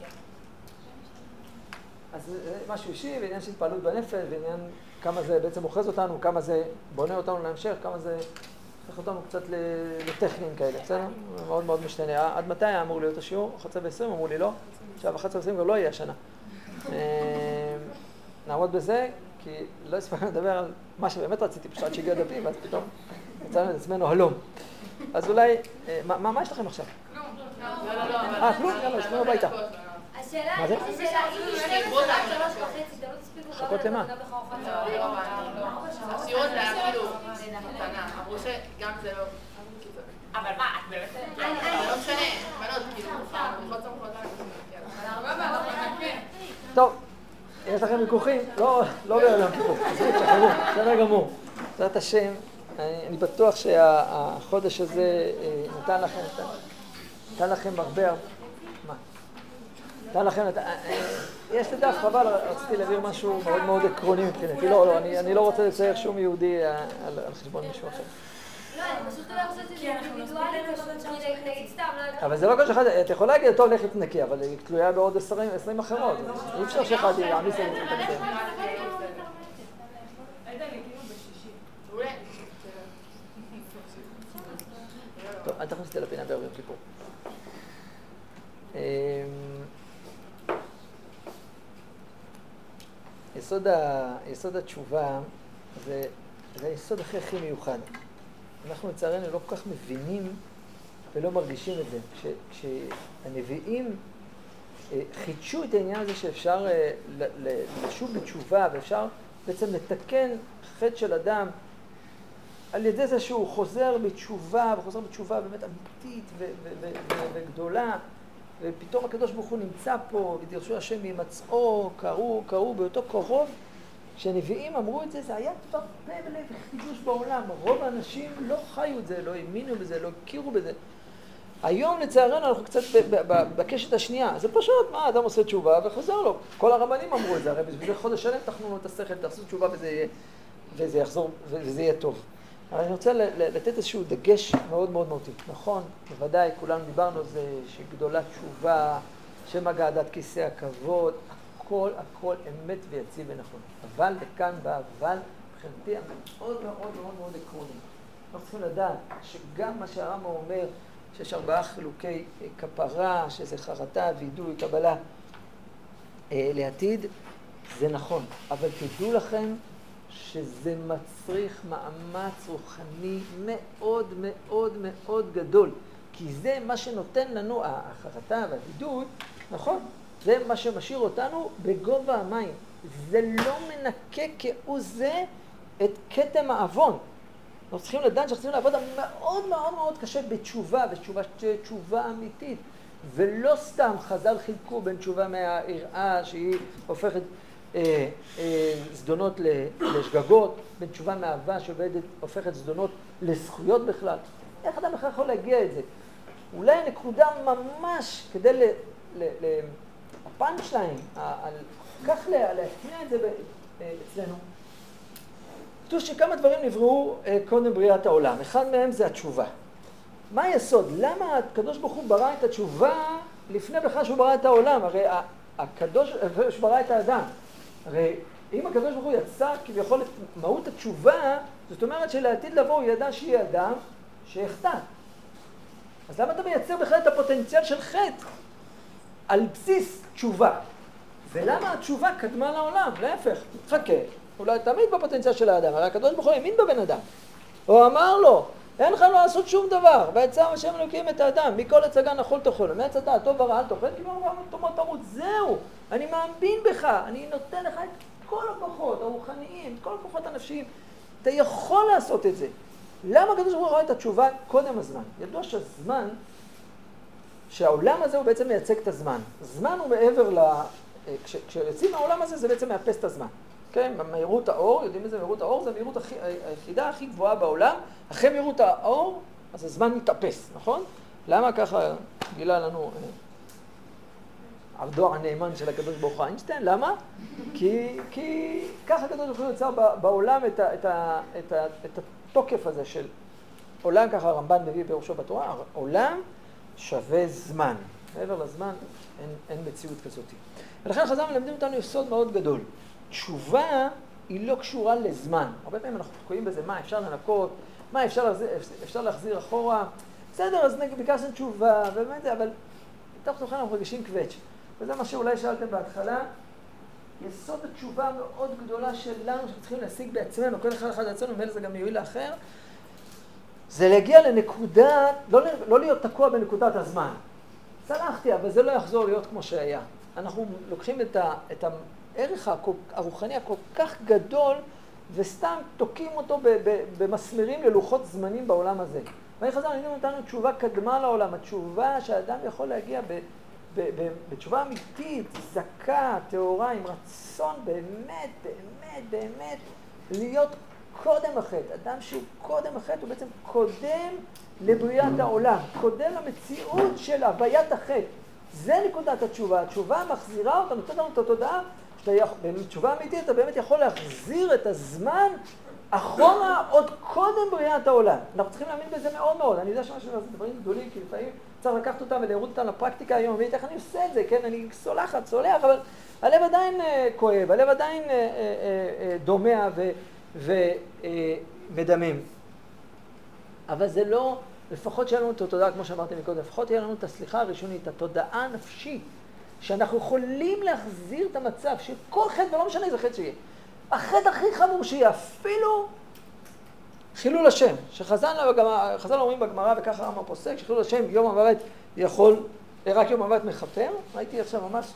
חושבת כן. אז זה משהו אישי, ועניין של התפעלות בנפש, ועניין כמה זה בעצם אוחז אותנו, כמה זה בונה אותנו להמשך, כמה זה... הופך אותנו קצת לטכניים כאלה, בסדר? מאוד מאוד משתנה. עד מתי היה אמור להיות השיעור? אחת עשרה ועשרים אמרו לי לא. עכשיו, אחת עשרה ועשרים כבר לא יהיה השנה. נעמוד בזה, כי לא הספקנו לדבר על מה שבאמת רציתי, פשוט שהגיע דפים, ואז פתאום יצאנו את עצמנו הלום. אז אולי, מה יש לכם עכשיו? כלום. אה, כלום? יאללה, שכנו הביתה. השאלה מה זה? היא, השאלה היא, שתים עשרה עד שלוש וחצי, אתם לא תספיקו גם חכות למה? גם בחרוכת השיעור זה היה כאילו קטנה, אמרו שגם זה לא... אבל מה, את באמת... זה לא משנה, בנות, כאילו, בכל צמחות טוב, יש לכם ויכוחים? לא, לא ביום כיפור. תשחררו, בסדר גמור. בעזרת השם, אני בטוח שהחודש הזה נתן לכם, נתן לכם הרבה... מה? נתן לכם... יש לי דף, חבל, רציתי להעביר משהו מאוד מאוד עקרוני מבחינתי. לא, לא, אני לא רוצה לצייר שום יהודי על חשבון מישהו אחר. לא, אני פשוט לא חושבת שזה אינדיבידואלי, נגיד סתם, לא יודעת. אבל זה לא כל אחד, את יכולה להגיד, טוב, לכי תנקי, אבל היא תלויה בעוד עשרים אחרות. אי אפשר שאחד יעמיס על זה. טוב, אל תכניס אותי לפינה בערב יום כיפור. יסוד, ה... יסוד התשובה זה, זה היסוד הכי הכי מיוחד. אנחנו לצערנו לא כל כך מבינים ולא מרגישים את זה. כש... כשהנביאים חידשו את העניין הזה שאפשר לשוב בתשובה ואפשר בעצם לתקן חטא של אדם על ידי זה שהוא חוזר בתשובה וחוזר בתשובה באמת אמיתית ו... ו... ו... וגדולה, ופתאום הקדוש ברוך הוא נמצא פה, ודרשו השם ממצאו, קראו, קראו באותו קרוב. כשהנביאים אמרו את זה, זה היה כבר פלא וחידוש בעולם. רוב האנשים לא חיו את זה, לא האמינו בזה, לא הכירו בזה. היום לצערנו אנחנו קצת בקשת השנייה. זה פשוט, מה, אדם עושה תשובה וחוזר לו. כל הרבנים אמרו את זה, הרי בשביל חודש שלם תחנו את השכל, תעשו תשובה וזה יהיה, וזה יחזור, וזה יהיה טוב. אבל אני רוצה לתת איזשהו דגש מאוד מאוד מהותי. נכון, בוודאי, כולנו דיברנו על זה, שגדולה תשובה, שמגע עדת כיסא הכבוד, הכל, הכל אמת ויציב ונכון. אבל וכאן בא, אבל מבחינתי המאוד מאוד מאוד מאוד עקרוני. אנחנו צריכים לדעת שגם מה שהרמב"ם אומר, שיש ארבעה חילוקי כפרה, שזה חרטה, וידוי, קבלה אה, לעתיד, זה נכון. אבל תדעו לכם, שזה מצריך מאמץ רוחני מאוד מאוד מאוד גדול. כי זה מה שנותן לנו, החרטה והווידוי, נכון? זה מה שמשאיר אותנו בגובה המים. זה לא מנקה כהוא זה את כתם העוון. אנחנו צריכים לדעת שאנחנו צריכים לעבוד מאוד מאוד מאוד קשה בתשובה, בתשובה תשובה אמיתית. ולא סתם חז"ל חילקו בין תשובה מהיראה שהיא הופכת אה, אה, זדונות לשגגות, בין תשובה מאהבה שהופכת זדונות לזכויות בכלל. איך אדם בכלל יכול להגיע את זה? אולי הנקודה ממש כדי ל... ל, ל הפאנץ' ליין, כך להטמיע את זה אצלנו. כתוב שכמה דברים נבראו קודם בריאת העולם. אחד מהם זה התשובה. מה היסוד? למה הקדוש ברוך הוא ברא את התשובה לפני בכלל שהוא ברא את העולם? הרי הקדוש ברא את האדם. הרי אם הקדוש ברוך הוא יצא כביכול את מהות התשובה, זאת אומרת שלעתיד לבוא הוא ידע שיהיה אדם שיחטא. אז למה אתה מייצר בכלל את הפוטנציאל של חטא על בסיס תשובה? ולמה התשובה קדמה לעולם? להפך, חכה. אולי תמיד בפוטנציאל של האדם, הרי הקדוש ברוך הוא האמין בבן אדם. הוא אמר לו, אין לך לא לעשות שום דבר, ויצר השם אלוקים את האדם, מכל הצגה נחול תאכל, מעץ הדעת טוב ורע אל תאכל, כי לא אמר תאמר תמות, זהו, אני מאמין בך, אני נותן לך את כל הכוחות הרוחניים, את כל הכוחות הנפשיים, אתה יכול לעשות את זה. למה הקדוש ברוך הוא ראה את התשובה קודם הזמן? ידוע שהזמן, שהעולם הזה הוא בעצם מייצג את הזמן. זמן הוא מעבר ל... כש, כשיוצאים מהעולם הזה זה בעצם מאפס את הזמן. כן? מהירות האור, יודעים איזה מהירות האור? זה המהירות הכי, היחידה הכי גבוהה בעולם. אחרי מהירות האור, אז הזמן מתאפס, נכון? למה ככה גילה לנו עבדו הנאמן של הקדוש ברוך הוא איינשטיין? למה? כי, כי ככה הקדוש ברוך הוא יוצר בעולם את, ה, את, ה, את, ה, את התוקף הזה של עולם, ככה הרמב"ן מביא בראשו בתורה, עולם שווה זמן. מעבר לזמן אין, אין מציאות כזאת. ולכן חז"ל מלמדים אותנו יסוד מאוד גדול. תשובה היא לא קשורה לזמן. הרבה פעמים אנחנו תקועים בזה, מה אפשר לנקות, מה אפשר להחזיר, אפשר להחזיר אחורה. בסדר, אז ביקשנו תשובה, ובאמת זה, אבל בתוך תוכן אנחנו מרגישים קווץ'. וזה מה שאולי שאלתם בהתחלה. יסוד התשובה מאוד גדולה שלנו, שאנחנו צריכים להשיג בעצמנו, כל אחד אחד לעצמנו, ומאלה זה גם יועיל לאחר, זה להגיע לנקודה, לא, לא להיות תקוע בנקודת הזמן. צלחתי, אבל זה לא יחזור להיות כמו שהיה. אנחנו לוקחים את, ה, את הערך הרוחני הכל כך גדול, וסתם תוקעים אותו ב, ב, במסמרים ללוחות זמנים בעולם הזה. ואני חזר, אני נותנו תשובה קדמה לעולם, התשובה שהאדם יכול להגיע ב, ב, ב, בתשובה אמיתית, זכה, טהורה, עם רצון באמת, באמת, באמת, להיות קודם החטא. אדם שהוא קודם החטא הוא בעצם קודם לבריאת העולם, קודם למציאות של הוויית החטא. זה נקודת התשובה. התשובה מחזירה אותה, נותנת לנו את התודעה, בתשובה אמיתית אתה באמת יכול להחזיר את הזמן אחורה עוד קודם בריאת העולם. אנחנו צריכים להאמין בזה מאוד מאוד. אני יודע שמשהו זה דברים גדולים, כי לפעמים צריך לקחת אותם ולהראות אותם לפרקטיקה היומיומית. איך אני עושה את זה, כן? אני סולחת, סולח, אבל הלב עדיין אה, כואב, הלב עדיין אה, אה, אה, דומע ומדמם. אבל זה לא, לפחות שיהיה לנו את התודעה, כמו שאמרתי מקודם, לפחות יהיה לנו את הסליחה הראשונית, את התודעה הנפשית, שאנחנו יכולים להחזיר את המצב של כל חטא, ולא משנה איזה חטא שיהיה. החטא הכי חמור שיהיה, אפילו חילול השם, שחז"ל אומרים בגמרא, וככה הרמב"ם פוסק, שחילול השם, יום המוות יכול, רק יום המוות מכפר. ראיתי עכשיו ממש,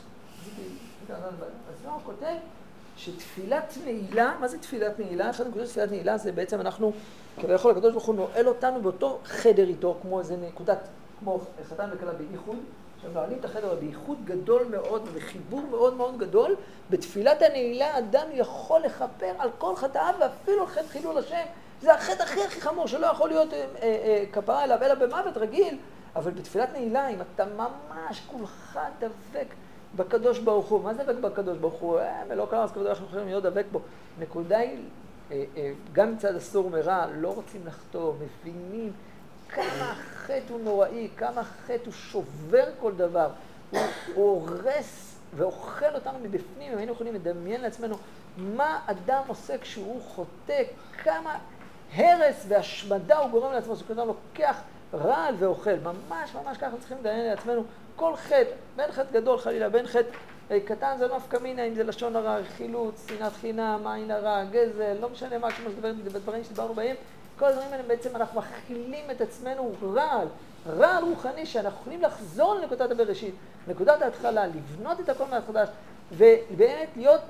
אז לא, הוא כותב שתפילת נעילה, מה זה תפילת נעילה? אחד הנקודות תפילת נעילה זה בעצם אנחנו, כביכול הקדוש ברוך הוא נועל אותנו באותו חדר איתו, כמו איזה נקודת, כמו חתן וכלה בייחוד, שהם נועלים את החדר בייחוד גדול מאוד ובחיבור מאוד מאוד גדול. בתפילת הנעילה אדם יכול לכפר על כל חטאיו ואפילו חטא חילול השם. זה החטא הכי הכי חמור שלא יכול להיות אה, אה, כפרה אליו אלא במוות רגיל. אבל בתפילת נעילה, אם אתה ממש כולך דבק בקדוש ברוך הוא, מה זה דבק בקדוש ברוך הוא? אה, ולא קרה, אז כבודו אנחנו יכולים להיות דבק בו. נקודה היא, אה, אה, גם מצד אסור מרע, לא רוצים לחטוא, מבינים כמה החטא הוא נוראי, כמה החטא הוא שובר כל דבר, הוא, הוא הורס ואוכל אותנו מבפנים. אם היינו יכולים לדמיין לעצמנו מה אדם עושה כשהוא חוטא, כמה הרס והשמדה הוא גורם לעצמו, זה כזה לוקח רעל ואוכל, ממש ממש ככה צריכים לדמיין לעצמנו כל חטא, בין חטא גדול חלילה, בין חטא קטן, זה נפקא מינה, אם זה לשון הרע, חילוץ, שנאת חינם, עין הרע, גזל, לא משנה מה, כמו שדברים שדיברנו בהם, כל הדברים האלה בעצם אנחנו מכילים את עצמנו רעל, רעל רוחני שאנחנו יכולים לחזור לנקודת הבראשית, נקודת ההתחלה, לבנות את הכל מהחדש, ובאמת להיות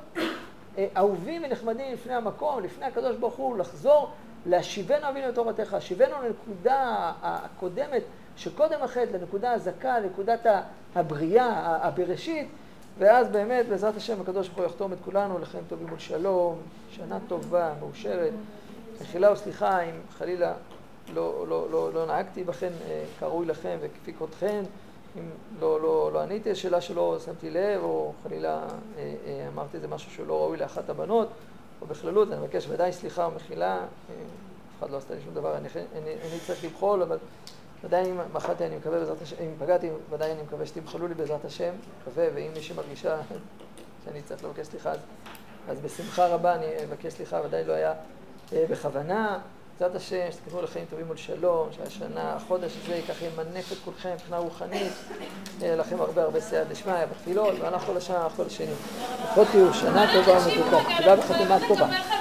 אהובים ונחמדים לפני המקום, לפני הקדוש ברוך הוא, לחזור, להשיבנו אבינו את תורתך, שיבנו לנקודה הקודמת, שקודם החטא, לנקודה הזכה, לנקודת הבריאה, הבראשית, ואז באמת, בעזרת השם, הקדוש ברוך הוא יחתום את כולנו לחיים טובים ולשלום, שנה טובה, מאושרת, מחילה וסליחה אם חלילה לא, לא, לא, לא נהגתי בכן כראוי לכם וכפי כבודכם, אם לא, לא, לא עניתי השאלה שלא שמתי לב, או חלילה אמרתי איזה משהו שלא ראוי לאחת הבנות, או בכללות, אני מבקש ודאי סליחה ומחילה, אף אחד לא עשתה לי שום דבר, אני, אני, אני צריך לבחול, אבל ודאי אם מחלתי אני מקווה בעזרת השם, אם פגעתי ודאי אני מקווה שתבחלו לי בעזרת השם, מקווה, ואם מישהי מרגישה שאני צריך לבקש סליחה, אז, אז בשמחה רבה אני מבקש סליחה, ודאי לא היה אה, בכוונה, בעזרת השם, שתקנו לחיים טובים ולשלום, שהשנה, החודש הזה ייקח ימנף את כולכם מבחינה רוחנית, אה, לכם הרבה הרבה סייעת דשמיא בתפילות, ואנחנו לשנה, אנחנו לשני. לפחות תהיו, שנה טובה ומתוקה, תודה וחתימה טובה.